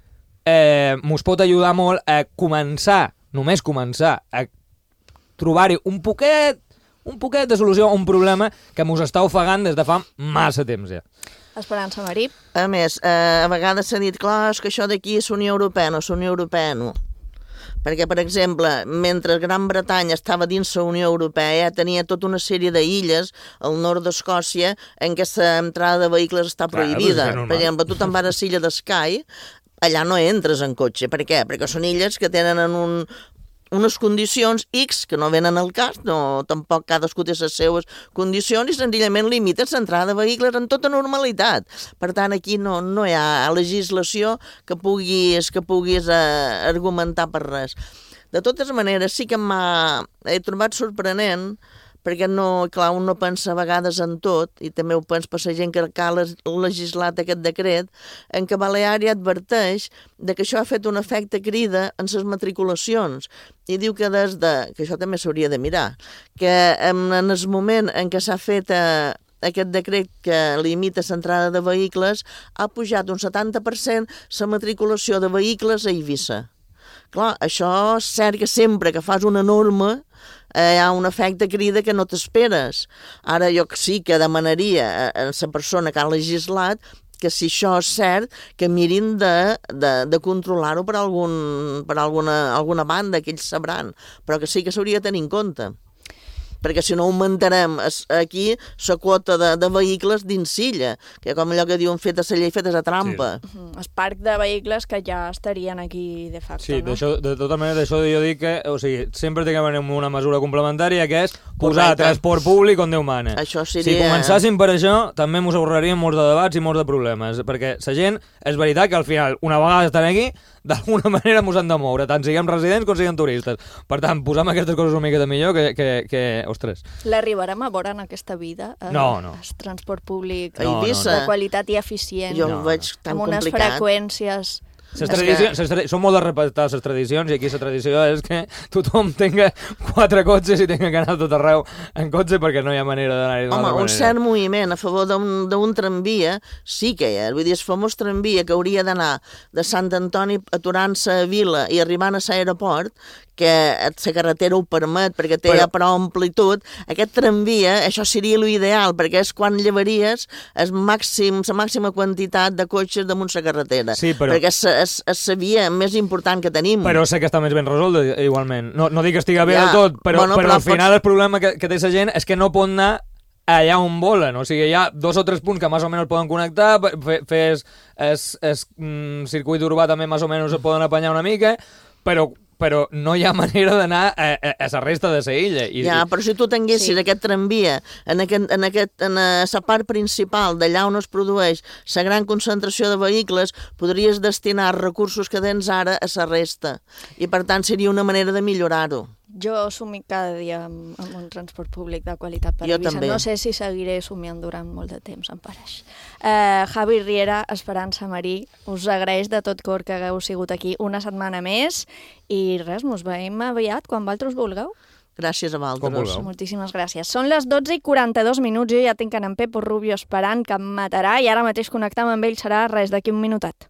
eh, mos pot ajudar molt a començar, només començar, a trobar-hi un poquet, un poquet de solució a un problema que mos està ofegant des de fa massa temps ja. Esperança Marí. A més, eh, a vegades s'ha dit, clar, és que això d'aquí és Unió Europea, no és Unió Europea, no. Perquè, per exemple, mentre Gran Bretanya estava dins la Unió Europea, tenia tota una sèrie d'illes al nord d'Escòcia en què l'entrada de vehicles està prohibida. Clar, per exemple, tu te'n vas a l'illa de Skye, allà no entres en cotxe. Per què? Perquè són illes que tenen en un... unes condicions X que no venen al cas, no, tampoc cadascú té les seues condicions i senzillament limiten l'entrada de vehicles en tota normalitat. Per tant, aquí no, no hi ha legislació que puguis, que puguis eh, argumentar per res. De totes maneres, sí que m'ha he trobat sorprenent perquè no, clar, un no pensa a vegades en tot, i també ho pensa per la gent que cal legislat aquest decret, en què Baleari adverteix de que això ha fet un efecte crida en les matriculacions, i diu que des de, que això també s'hauria de mirar, que en, en el moment en què s'ha fet eh, aquest decret que limita l'entrada de vehicles, ha pujat un setanta per cent la matriculació de vehicles a Eivissa. Clar, això és cert que sempre que fas una norma eh, hi ha un efecte crida que no t'esperes. Ara jo sí que demanaria a la persona que ha legislat que si això és cert, que mirin de, de, de controlar-ho per, algun, per alguna, alguna banda, que ells sabran, però que sí que s'hauria de tenir en compte. Perquè si no augmentarem aquí la quota de, de vehicles dins Silla, que com allò que diuen fetes a llei, fetes a trampa. Sí. Uh-huh. El parc de vehicles que ja estarien aquí de facto, sí, no? Sí, de tota manera, d'això jo dic que, o sigui, sempre tinguem una mesura complementària que és posar Correcte. transport públic on Déu mana. Això seria... Si començàssim per això, també mos ahorraríem molts de debats i molts de problemes, perquè la gent, és veritat que al final, una vegada estan aquí, d'alguna manera mos han de moure, tant siguem residents com siguem turistes. Per tant, posem aquestes coses una miqueta millor que... que, que ostres. L'arribarem a veure en aquesta vida? El, no, no. El transport públic no, no, no. de qualitat i eficient. Jo no, ho veig tan amb unes complicat. freqüències... Les tradicions, que... les, són molt de respectar les tradicions i aquí la tradició és que tothom tenga quatre cotxes i tenga que anar tot arreu en cotxe perquè no hi ha manera d'anar-hi d'una Home, altra manera. Un cert moviment a favor d'un tramvia sí que hi ha. Vull dir, el famós tramvia que hauria d'anar de Sant Antoni aturant-se a Vila i arribant a l'aeroport, que la carretera ho permet perquè té Però... prou amplitud, aquest tramvia, això seria l'ideal, perquè és quan llevaries el màxim, la màxima quantitat de cotxes damunt la carretera. Sí, però... Perquè és, és, és la via més important que tenim. Però sé que està més ben resolta, igualment. No, no dic que estigui bé ja, del tot, però, bueno, però, però al final pots... el problema que, que té la gent és que no pot anar allà on volen, o sigui, hi ha dos o tres punts que més o menys poden connectar, fer, fer es, es, es, mm, circuit urbà també més o menys es poden apanyar una mica, però però no hi ha manera d'anar a, a, a la resta de la illa. I, ja, però si tu tinguessis sí. aquest tramvia en, aquest, en, aquest, en la part principal d'allà on es produeix la gran concentració de vehicles, podries destinar recursos que tens ara a la resta. I per tant seria una manera de millorar-ho. Jo somic cada dia amb, amb un transport públic de qualitat per jo Eivissa. També. No sé si seguiré somiant durant molt de temps, em pareix. Uh, Javi Riera, Esperança Marí, us agraeix de tot cor que hagueu sigut aquí una setmana més i res, mos veiem aviat quan vosaltres vulgueu. Gràcies a vosaltres. Moltíssimes gràcies. Són les dotze i quaranta-dos minuts, jo ja tinc en Pepo Rubio esperant que em matarà i ara mateix connectar amb ell serà res d'aquí un minutat.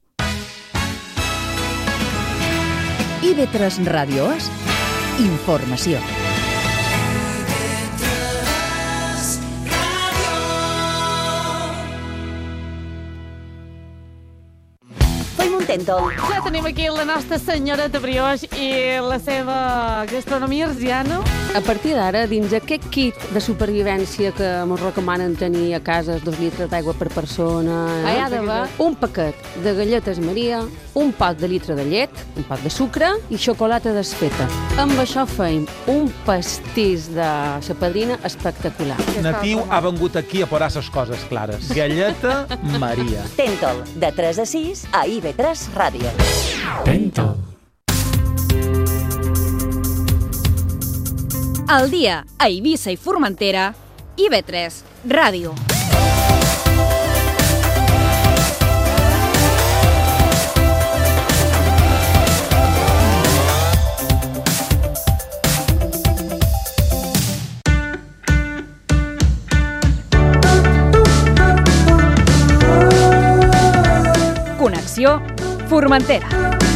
I V tres Ràdio És informació. Fem un Tentol. Ja tenim aquí la nostra senyoreta brioix i la seva gastronomia arsiana. A partir d'ara, dins aquest kit de supervivència que ens recomanen tenir a casa, dos litres d'aigua per persona, eh? hi ha d'haver un paquet de galletes Maria, un pot de litre de llet, un pot de sucre i xocolata desfeta. Amb això feim un pastís de sa padrina espectacular. Natiu ha vengut aquí a posar les coses clares. Galleta Maria. Tentol, de tres a sis a I V tres Ràdio. Tentol. Al dia a Eivissa i Formentera, I V tres Ràdio. Connexió Formentera.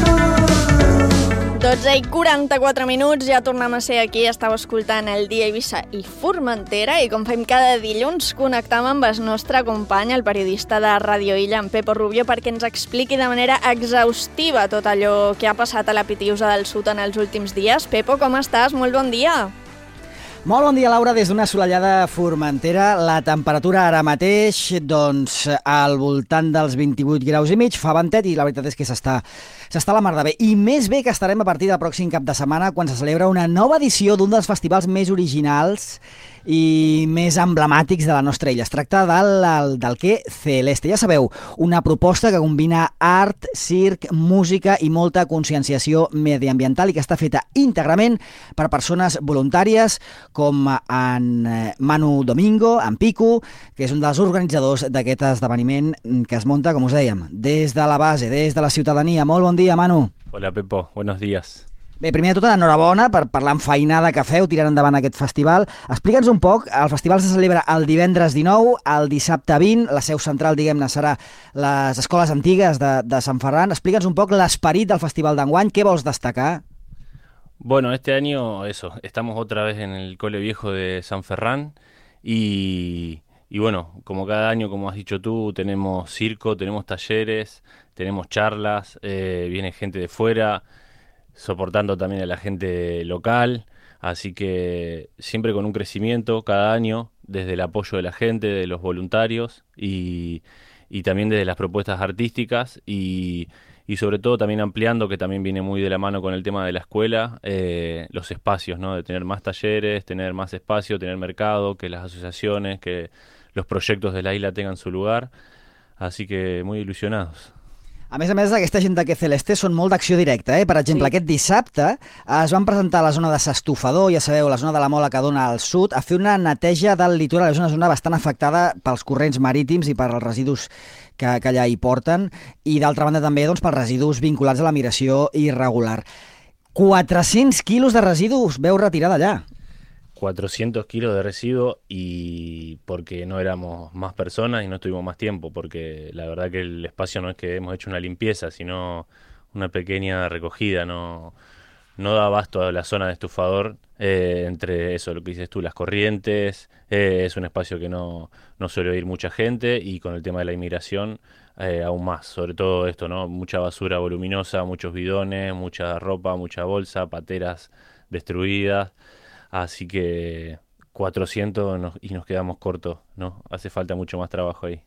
dotze i quaranta-quatre minuts, ja tornem a ser aquí, estàu escoltant el Dia Eivissa i Formentera i com fem cada dilluns connectam amb el nostre company, el periodista de Ràdio Illa, en Pepo Rubio, perquè ens expliqui de manera exhaustiva tot allò que ha passat a la Pitiusa del Sud en els últims dies. Pepo, com estàs? Molt bon dia. Molt bon dia, Laura, des d'una assolellada Formentera. La temperatura ara mateix, doncs, al voltant dels vint-i-vuit graus i mig, fa ventet i la veritat és que s'està s'està a la mar de bé. I més bé que estarem a partir del pròxim cap de setmana quan se celebra una nova edició d'un dels festivals més originals i més emblemàtics de la nostra illa. Es tracta del, del que Celeste. Ja sabeu, una proposta que combina art, circ, música i molta conscienciació mediambiental i que està feta íntegrament per persones voluntàries com en Manu Domingo, en Pico, que és un dels organitzadors d'aquest esdeveniment que es munta, com us dèiem, des de la base, des de la ciutadania. Molt bon dia, Manu. Hola, Pepo. Buenos días. Bé, primer de tot, enhorabona per, per l'enfeinada que feu tirant endavant aquest festival. Explica'ns un poc, el festival se celebra el divendres dinou, el dissabte vint, la seu central, diguem-ne, serà les escoles antigues de, de Sant Ferran. Explica'ns un poc l'esperit del festival d'enguany, què vols destacar? Bueno, este año, eso, estamos otra vez en el Cole Viejo de San Ferran y, y bueno, como cada año, como has dicho tú, tenemos circo, tenemos talleres, tenemos charlas, eh, viene gente de fuera, soportando también a la gente local, así que siempre con un crecimiento cada año, desde el apoyo de la gente, de los voluntarios y, y también desde las propuestas artísticas y, y sobre todo también ampliando, que también viene muy de la mano con el tema de la escuela, eh, los espacios, ¿no? De tener más talleres, tener más espacio, tener mercado, que las asociaciones, que los proyectos de la isla tengan su lugar, así que muy ilusionados. A més a més, aquesta gent de que Celeste són molt d'acció directa. Eh? Per exemple, sí. Aquest dissabte es van presentar a la zona de S'Estufador, ja sabeu, la zona de la Mola que dona al sud, a fer una neteja del litoral. És una zona bastant afectada pels corrents marítims i per els residus que, que allà hi porten, i d'altra banda també doncs, pels residus vinculats a la migració irregular. quatre-cents quilos de residus veu retirar d'allà. cuatrocientos kilos de residuo y porque no éramos más personas y no estuvimos más tiempo, porque la verdad que el espacio no es que hemos hecho una limpieza, sino una pequeña recogida, no, no da abasto a la zona de Estufador, eh, entre eso, lo que dices tú, las corrientes, eh, es un espacio que no, no suele ir mucha gente y con el tema de la inmigración eh, aún más, sobre todo esto, ¿no? Mucha basura voluminosa, muchos bidones, mucha ropa, mucha bolsa, pateras destruidas. Así que cuatrocientos nos, y nos quedamos cortos, ¿no? Hace falta mucho más trabajo ahí.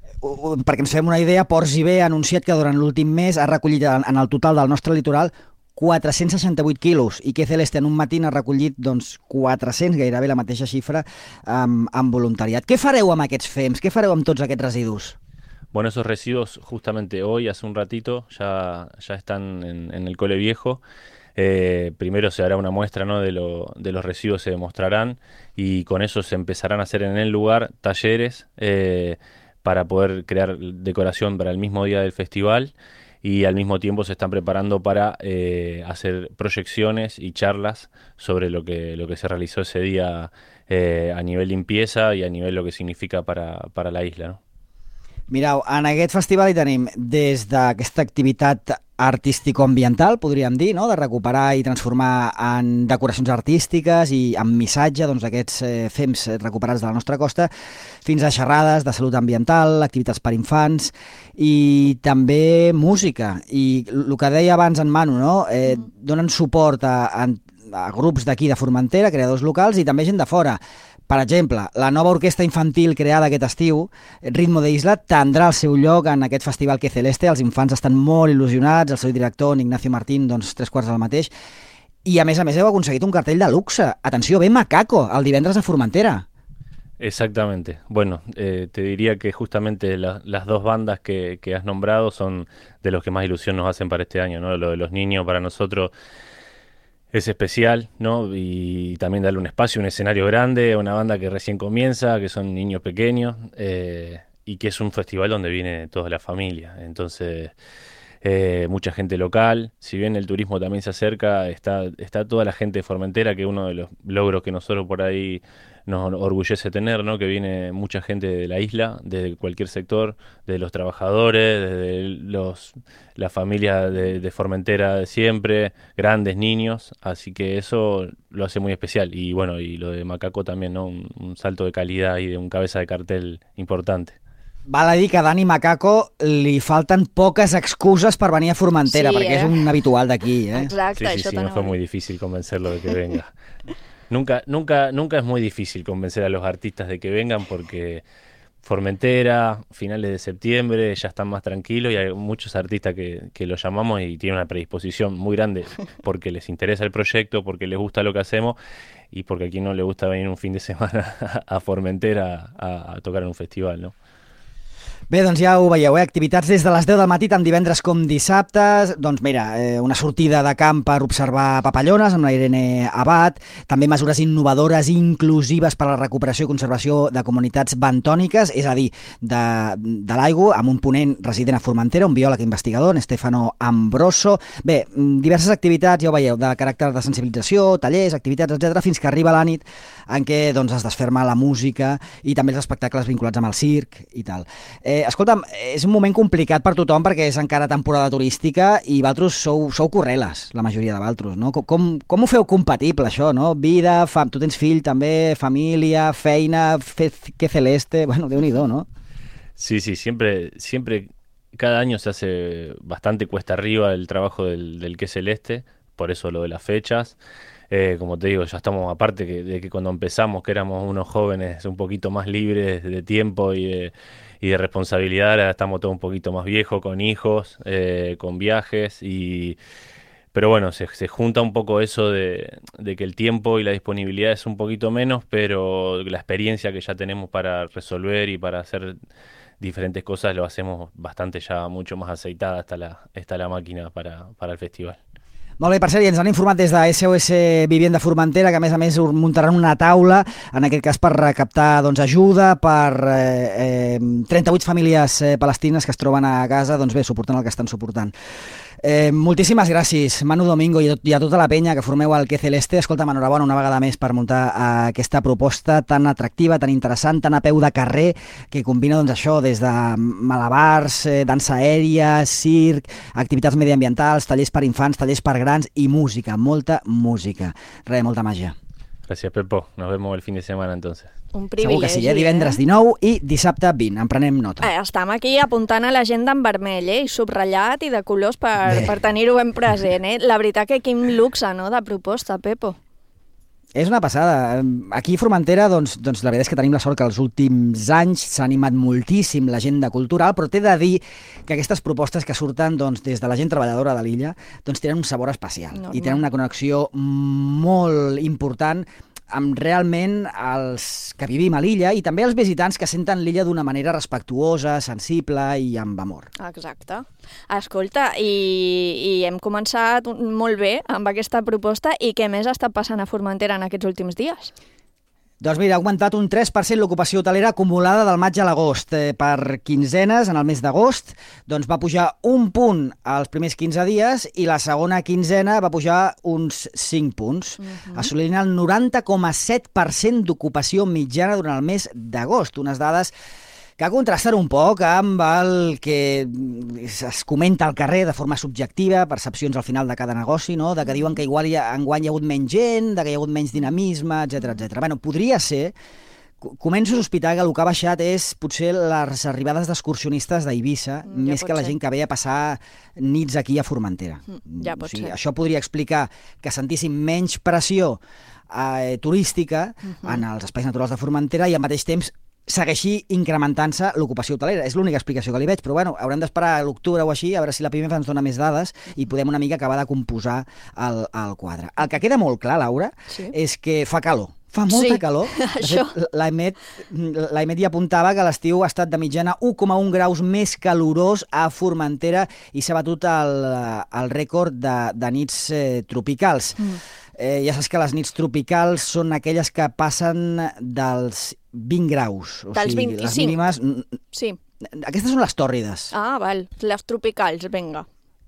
Perquè ens fem una idea, Ports i Bé ha anunciat que durant l'últim mes ha recollit en el total del nostre litoral quatre-cents seixanta-vuit quilos i que Celeste en un matí ha recollit doncs, quatre-cents, gairebé la mateixa xifra, amb, amb voluntariat. Què fareu amb aquests fems? Què fareu amb tots aquests residus? Bueno, esos residuos justamente hoy, hace un ratito, ya, ya están en, en el Cole Viejo. Eh, primero se hará una muestra, ¿no? de, lo, de los residuos, se demostrarán y con eso se empezarán a hacer en el lugar talleres eh, para poder crear decoración para el mismo día del festival y al mismo tiempo se están preparando para eh, hacer proyecciones y charlas sobre lo que, lo que se realizó ese día eh, a nivel limpieza y a nivel lo que significa para, para la isla, ¿no? Mireu, en aquest festival hi tenim des d'aquesta activitat artístico-ambiental, podríem dir, no? De recuperar i transformar en decoracions artístiques i en missatge doncs, aquests eh, fems recuperats de la nostra costa, fins a xerrades de salut ambiental, activitats per infants i també música. I el que deia abans en Manu, no? eh, donen suport a, a, a grups d'aquí de Formentera, creadors locals i també gent de fora. Per exemple, la nova orquestra infantil creada aquest estiu, Ritmo de Isla, tindrà el seu lloc en aquest festival Que Celeste. Els infants estan molt il·lusionats, el seu director, Ignacio Martín, doncs tres quarts del mateix. I a més a més heu aconseguit un cartell de luxe. Atenció, ve Macaco, el divendres a Formentera. Exactamente. Bueno, eh, te diría que justamente la, las dos bandas que, que has nombrado son de los que más ilusión nos hacen para este año, ¿no? Lo de los niños para nosotros es especial, ¿no? Y también darle un espacio, un escenario grande a una banda que recién comienza, que son niños pequeños, eh, y que es un festival donde viene toda la familia. Entonces, eh, mucha gente local. Si bien el turismo también se acerca, está, está toda la gente de Formentera, que es uno de los logros que nosotros por ahí nos orgullece tener, ¿no? Que viene mucha gente de la isla, desde cualquier sector, de los trabajadores, desde los, la familia de, de Formentera de siempre, grandes, niños, así que eso lo hace muy especial. Y bueno, y lo de Macaco también, ¿no? Un, un salto de calidad y de un cabeza de cartel importante. Val a dir que a Dani Macaco li falten poques excuses per venir a Formentera, sí, perquè eh? és un habitual d'aquí. Eh? Exacte, sí, sí, això sí, no t'anava fue a muy dir. difícil convencerlo de que venga. Nunca, nunca, nunca es muy difícil convencer a los artistas de que vengan porque Formentera, finales de septiembre, ya están más tranquilos y hay muchos artistas que, que los llamamos y tienen una predisposición muy grande porque les interesa el proyecto, porque les gusta lo que hacemos y porque a quien no le gusta venir un fin de semana a Formentera a, a tocar en un festival, ¿no? Bé, doncs ja ho veieu, eh? Activitats des de les deu del matí, tant divendres com dissabtes. Doncs mira, eh, una sortida de camp per observar papallones amb la Irene Abad, també mesures innovadores i inclusives per a la recuperació i conservació de comunitats bentòniques, és a dir, de, de l'aigua, amb un ponent resident a Formentera, un biòleg investigador, en Stefano Ambroso. Bé, diverses activitats, ja ho veieu, de caràcter de sensibilització, tallers, activitats, etcètera, fins que arriba la nit en què doncs, es desferma la música i també els espectacles vinculats amb el circ i tal. Eh, escolta'm, és un moment complicat per tothom perquè és encara temporada turística i vosaltres sou, sou correles, la majoria de vosaltres, no? Com, com ho feu compatible, això, no? Vida, fam... tu tens fill també, família, feina, fe... Que Celeste... Bueno, Déu-n'hi-do, ¿no? Sí, sí, siempre, siempre, cada año se hace bastante cuesta arriba el trabajo del, del Que Celeste, por eso lo de las fechas. Eh, como te digo, ya estamos, aparte que, de que cuando empezamos, que éramos unos jóvenes un poquito más libres de tiempo y de, y de responsabilidad, ahora estamos todos un poquito más viejos, con hijos, eh, con viajes, y pero bueno, se, se junta un poco eso de, de que el tiempo y la disponibilidad es un poquito menos, pero la experiencia que ya tenemos para resolver y para hacer diferentes cosas lo hacemos bastante ya mucho más aceitada está la, está la máquina para, para el festival. Molt bé, per cert, i ens han informat des de S O S Vivienda Formentera que a més a més muntaran una taula, en aquest cas per recaptar doncs, ajuda per eh, eh, trenta-vuit famílies eh, palestines que es troben a Gaza, doncs bé, suportant el que estan suportant. Eh, moltíssimes gràcies, Manu Domingo, i a, tot, i a tota la penya que formeu el Que Celeste. Escolta, enhorabona una vegada més per muntar eh, aquesta proposta tan atractiva, tan interessant, tan a peu de carrer, que combina doncs, això des de malabars, eh, dansa aèria, circ, activitats mediambientals, tallers per infants, tallers per grans i música, molta música. Res, molta màgia. Gracias, Pepo. Nos vemos el fin de semana, entonces. Un privilegi. Segur que sí, eh? Divendres dinou i dissabte vint. En prenem nota. Eh, estem aquí apuntant a l'agenda en vermell, eh? I subratllat i de colors per, per tenir-ho ben present, eh? La veritat que quin luxe, no?, de proposta, Pepo. És una passada. Aquí a Formentera, doncs, doncs la veritat és que tenim la sort que els últims anys s'ha animat moltíssim l'agenda cultural, però t'he de dir que aquestes propostes que surten doncs, des de la gent treballadora de l'illa doncs, tenen un sabor especial no, i tenen no. una connexió molt important amb realment els que vivim a l'illa i també els visitants que senten l'illa d'una manera respectuosa, sensible i amb amor. Exacte. Escolta, i, i hem començat molt bé amb aquesta proposta i què més està passant a Formentera en aquests últims dies? Doncs mira, ha augmentat un tres per cent l'ocupació hotelera acumulada del maig a l'agost. Eh, per quinzenes, en el mes d'agost, doncs va pujar un punt als primers quinze dies i la segona quinzena va pujar uns cinc punts, uh-huh. assolint el noranta coma set per cent d'ocupació mitjana durant el mes d'agost. Unes dades que contrasten un poc amb el que es comenta al carrer de forma subjectiva, percepcions al final de cada negoci, no? De que diuen que igual hi ha, enguany hi ha hagut menys gent, de que hi ha hagut menys dinamisme, etcètera, etcètera. Bueno, podria ser... Començo a sospitar que el que ha baixat és potser les arribades d'excursionistes d'Eivissa, Mm, ja més pot que la ser. gent que ve a passar nits aquí a Formentera. Mm, ja pot o sigui, ser. això podria explicar que sentissin menys pressió eh, turística Mhm. en els espais naturals de Formentera i al mateix temps segueixi incrementant-se l'ocupació hotelera. És l'única explicació que li veig, però bueno, haurem d'esperar a l'octubre o així, a veure si la P I M E F ens dona més dades i podem una mica acabar de composar el, el quadre. El que queda molt clar, Laura, Sí. és que fa calor. Fa molta Sí, calor. De això. fet, l'Aimet l'Aimet ja apuntava que l'estiu ha estat de mitjana u coma un graus més calorós a Formentera i s'ha batut el, el rècord de, de nits eh, tropicals. Mm. Eh, ja saps que les nits tropicals són aquelles que passen dels vint graus. O Dels sigui, les vint-i-cinc. mínimes... Sí. Aquestes són les tòrrides. Ah, val. Les tropicals, vinga.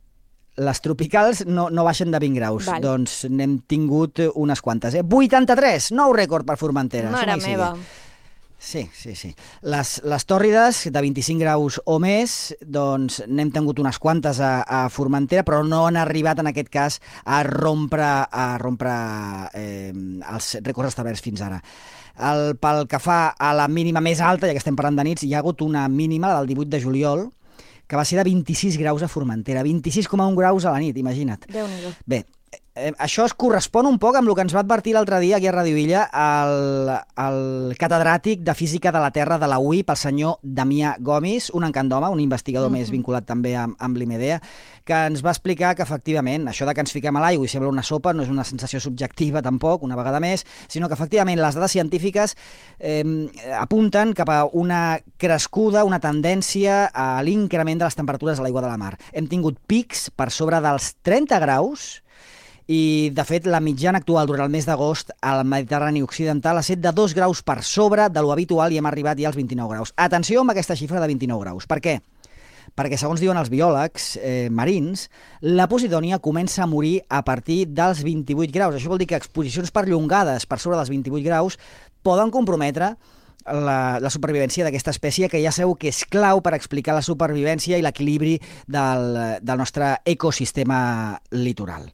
Les tropicals no, no baixen de vint graus. Val. Doncs n'hem tingut unes quantes. Eh? vuitanta-tres, nou rècord per Formentera. Mare Som-hi sigui. meva. Sí, sí, sí. Les, les tòrrides de vint-i-cinc graus o més, doncs n'hem tingut unes quantes a, a Formentera, però no han arribat en aquest cas a rompre, a rompre eh, els rècords establerts fins ara. El, pel que fa a la mínima més alta, ja que estem parlant de nits, hi ha hagut una mínima, la del divuit de juliol, que va ser de vint-i-sis graus a Formentera, vint-i-sis coma un graus a la nit, imagina't. Déu-n'hi-do. Bé, eh, això es correspon un poc amb el que ens va advertir l'altre dia aquí a Radio Illa el, el catedràtic de Física de la Terra de la U I P, el senyor Damià Gomis, un encant d'home, un investigador Mhm. més vinculat també amb, amb l'IMEDEA, que ens va explicar que efectivament això de que ens fiquem a l'aigua i sembla una sopa no és una sensació subjectiva tampoc, una vegada més, sinó que efectivament les dades científiques eh, apunten cap a una crescuda, una tendència a l'increment de les temperatures de l'aigua de la mar. Hem tingut pics per sobre dels trenta graus i, de fet, la mitjana actual durant el mes d'agost al Mediterrani Occidental ha set de dos graus per sobre de lo habitual i hem arribat ja als vint-i-nou graus. Atenció amb aquesta xifra de vint-i-nou graus. Per què? Perquè, segons diuen els biòlegs eh, marins, la posidònia comença a morir a partir dels vint-i-vuit graus. Això vol dir que exposicions perllongades per sobre dels vint-i-vuit graus poden comprometre la, la supervivència d'aquesta espècie, que ja sabeu que és clau per explicar la supervivència i l'equilibri del, del nostre ecosistema litoral.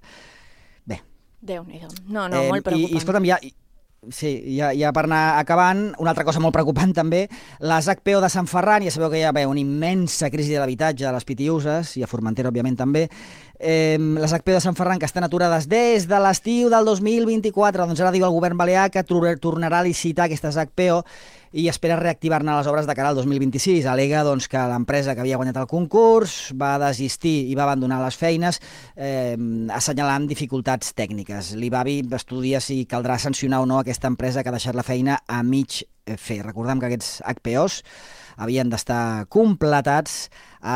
Déu-n'hi-do. No, no, Eh, molt preocupant. I, i escolta'm, ja, sí, ja, ja per anar acabant, una altra cosa molt preocupant també, les H P O de Sant Ferran, ja sabeu que hi ha bé, una immensa crisi de l'habitatge a les Pitiüses, i a Formentera, òbviament, també. Eh, les H P O de Sant Ferran, que estan aturades des de l'estiu del dos mil vint-i-quatre, doncs ara diu el govern balear que tor- tornarà a licitar aquestes H P O i espera reactivar-ne les obres de cara al dos mil vint-i-sis. Alega doncs, que l'empresa que havia guanyat el concurs va desistir i va abandonar les feines eh, assenyalant dificultats tècniques. L'I B A B I estudia si caldrà sancionar o no aquesta empresa que ha deixat la feina a mig fer. Recordem que aquests H P Os havien d'estar completats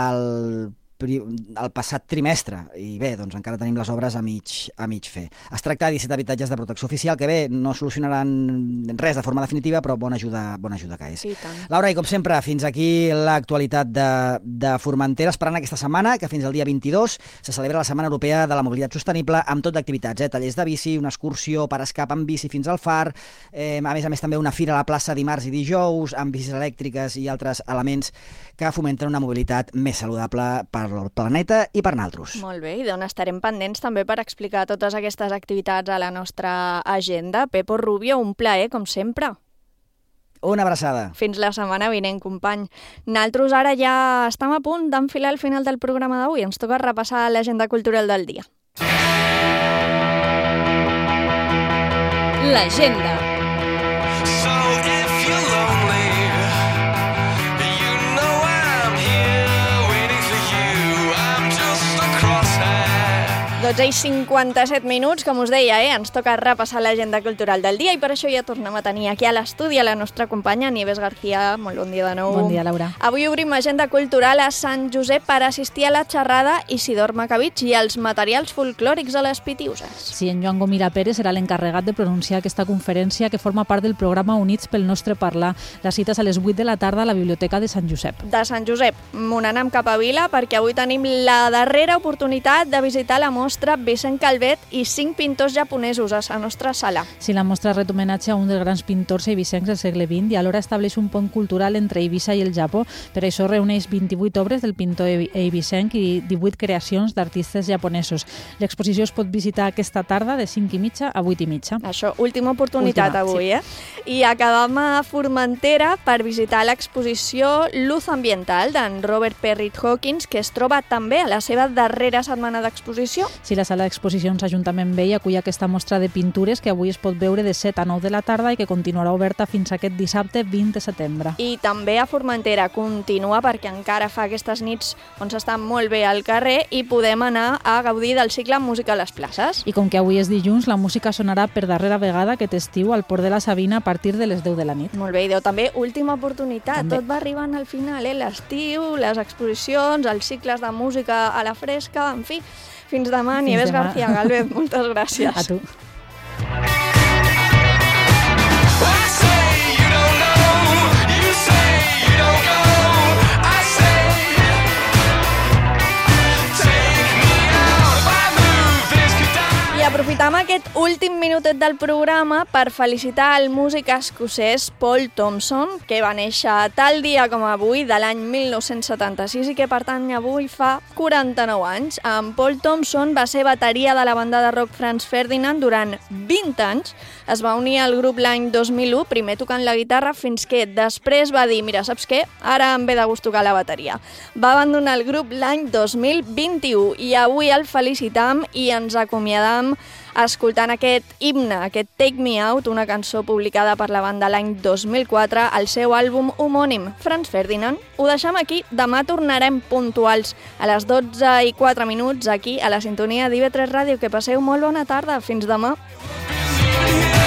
al el passat trimestre, i bé, doncs encara tenim les obres a mig, a mig fer. Es tracta de disset habitatges de protecció oficial que bé, no solucionaran res de forma definitiva, però bona ajuda, bona ajuda que és. I tant. Laura, i com sempre, fins aquí l'actualitat de, de Formentera, esperant aquesta setmana, que fins al dia vint-i-dos se celebra la Setmana Europea de la Mobilitat Sostenible amb tot d'activitats, eh? Tallers de bici, una excursió per escap amb bici fins al far, eh, a més a més també una fira a la plaça dimarts i dijous, amb bicis elèctriques i altres elements que fomenten una mobilitat més saludable per el planeta i per naltros. Molt bé, i d'on estarem pendents també per explicar totes aquestes activitats a la nostra agenda. Pepo Rubio, un plaer, com sempre. Una abraçada. Fins la setmana vinent, company. Naltros ara ja estem a punt d'enfilar el final del programa d'avui. Ens toca repassar l'agenda cultural del dia. L'agenda. dotze i cinquanta-set minuts, com us deia, eh? Ens toca repassar l'agenda cultural del dia i per això ja tornem a tenir aquí a l'estudi a la nostra companya Nieves García. Molt bon dia de nou. Bon dia, Laura. Avui obrim agenda cultural a Sant Josep per assistir a la xerrada Isidor Macabich i els materials folclòrics a les Pitiüses. Sí, en Joan Gomira Pérez serà l'encarregat de pronunciar aquesta conferència que forma part del programa Units pel nostre parlar. La cita és a les vuit de la tarda a la Biblioteca de Sant Josep. De Sant Josep, me n'anem cap a Vila perquè avui tenim la darrera oportunitat de visitar la mostra mestre Vicent Calvet i cinc pintors japonesos a la nostra sala. Sí, la mostra ret homenatge a un dels grans pintors eivissencs del segle vint i alhora estableix un pont cultural entre Eivissa i el Japó. Per això reuneix vint-i-vuit obres del pintor eivissenc i divuit creacions d'artistes japonesos. L'exposició es pot visitar aquesta tarda de cinc i mitja a vuit i mitja. Això, última oportunitat Última, avui, sí. eh? I acabam a Formentera per visitar l'exposició Luz Ambiental d'en Robert Perrit Hawkins, que es troba també a la seva darrera setmana d'exposició. Sí, la sala d'exposicions Ajuntament Vell acull aquesta mostra de pintures que avui es pot veure de set a nou de la tarda i que continuarà oberta fins aquest dissabte vint de setembre. I també a Formentera continua perquè encara fa aquestes nits on s'està molt bé al carrer i podem anar a gaudir del cicle Música a les places. I com que avui és dilluns, la música sonarà per darrera vegada aquest estiu al Port de la Sabina a partir de les deu de la nit. Molt bé, idò, també última oportunitat. També. Tot va arribant al final, eh? L'estiu, les exposicions, els cicles de música a la fresca, en fi. Fins demà, Fins Nieves demà. García Galvez. Moltes gràcies. A tu. I aprofitam aquest últim minutet del programa per felicitar el músic escocès Paul Thompson, que va néixer tal dia com avui de l'any mil nou-cents setanta-sis i que per tant avui fa quaranta-nou anys. En Paul Thompson va ser bateria de la banda de rock Franz Ferdinand durant vint anys. Es va unir al grup l'any dos mil u, primer tocant la guitarra, fins que després va dir, mira, saps què? Ara em ve de gust tocar la bateria. Va abandonar el grup l'any dos mil vint-i-u i avui el felicitam i ens acomiadam escoltant aquest himne, aquest Take Me Out, una cançó publicada per la banda l'any dos mil quatre, al seu àlbum homònim, Franz Ferdinand. Ho deixem aquí, demà tornarem puntuals a les dotze i quatre minuts aquí a la sintonia d'I V tres Ràdio. Que passeu molt bona tarda, fins demà. Yeah.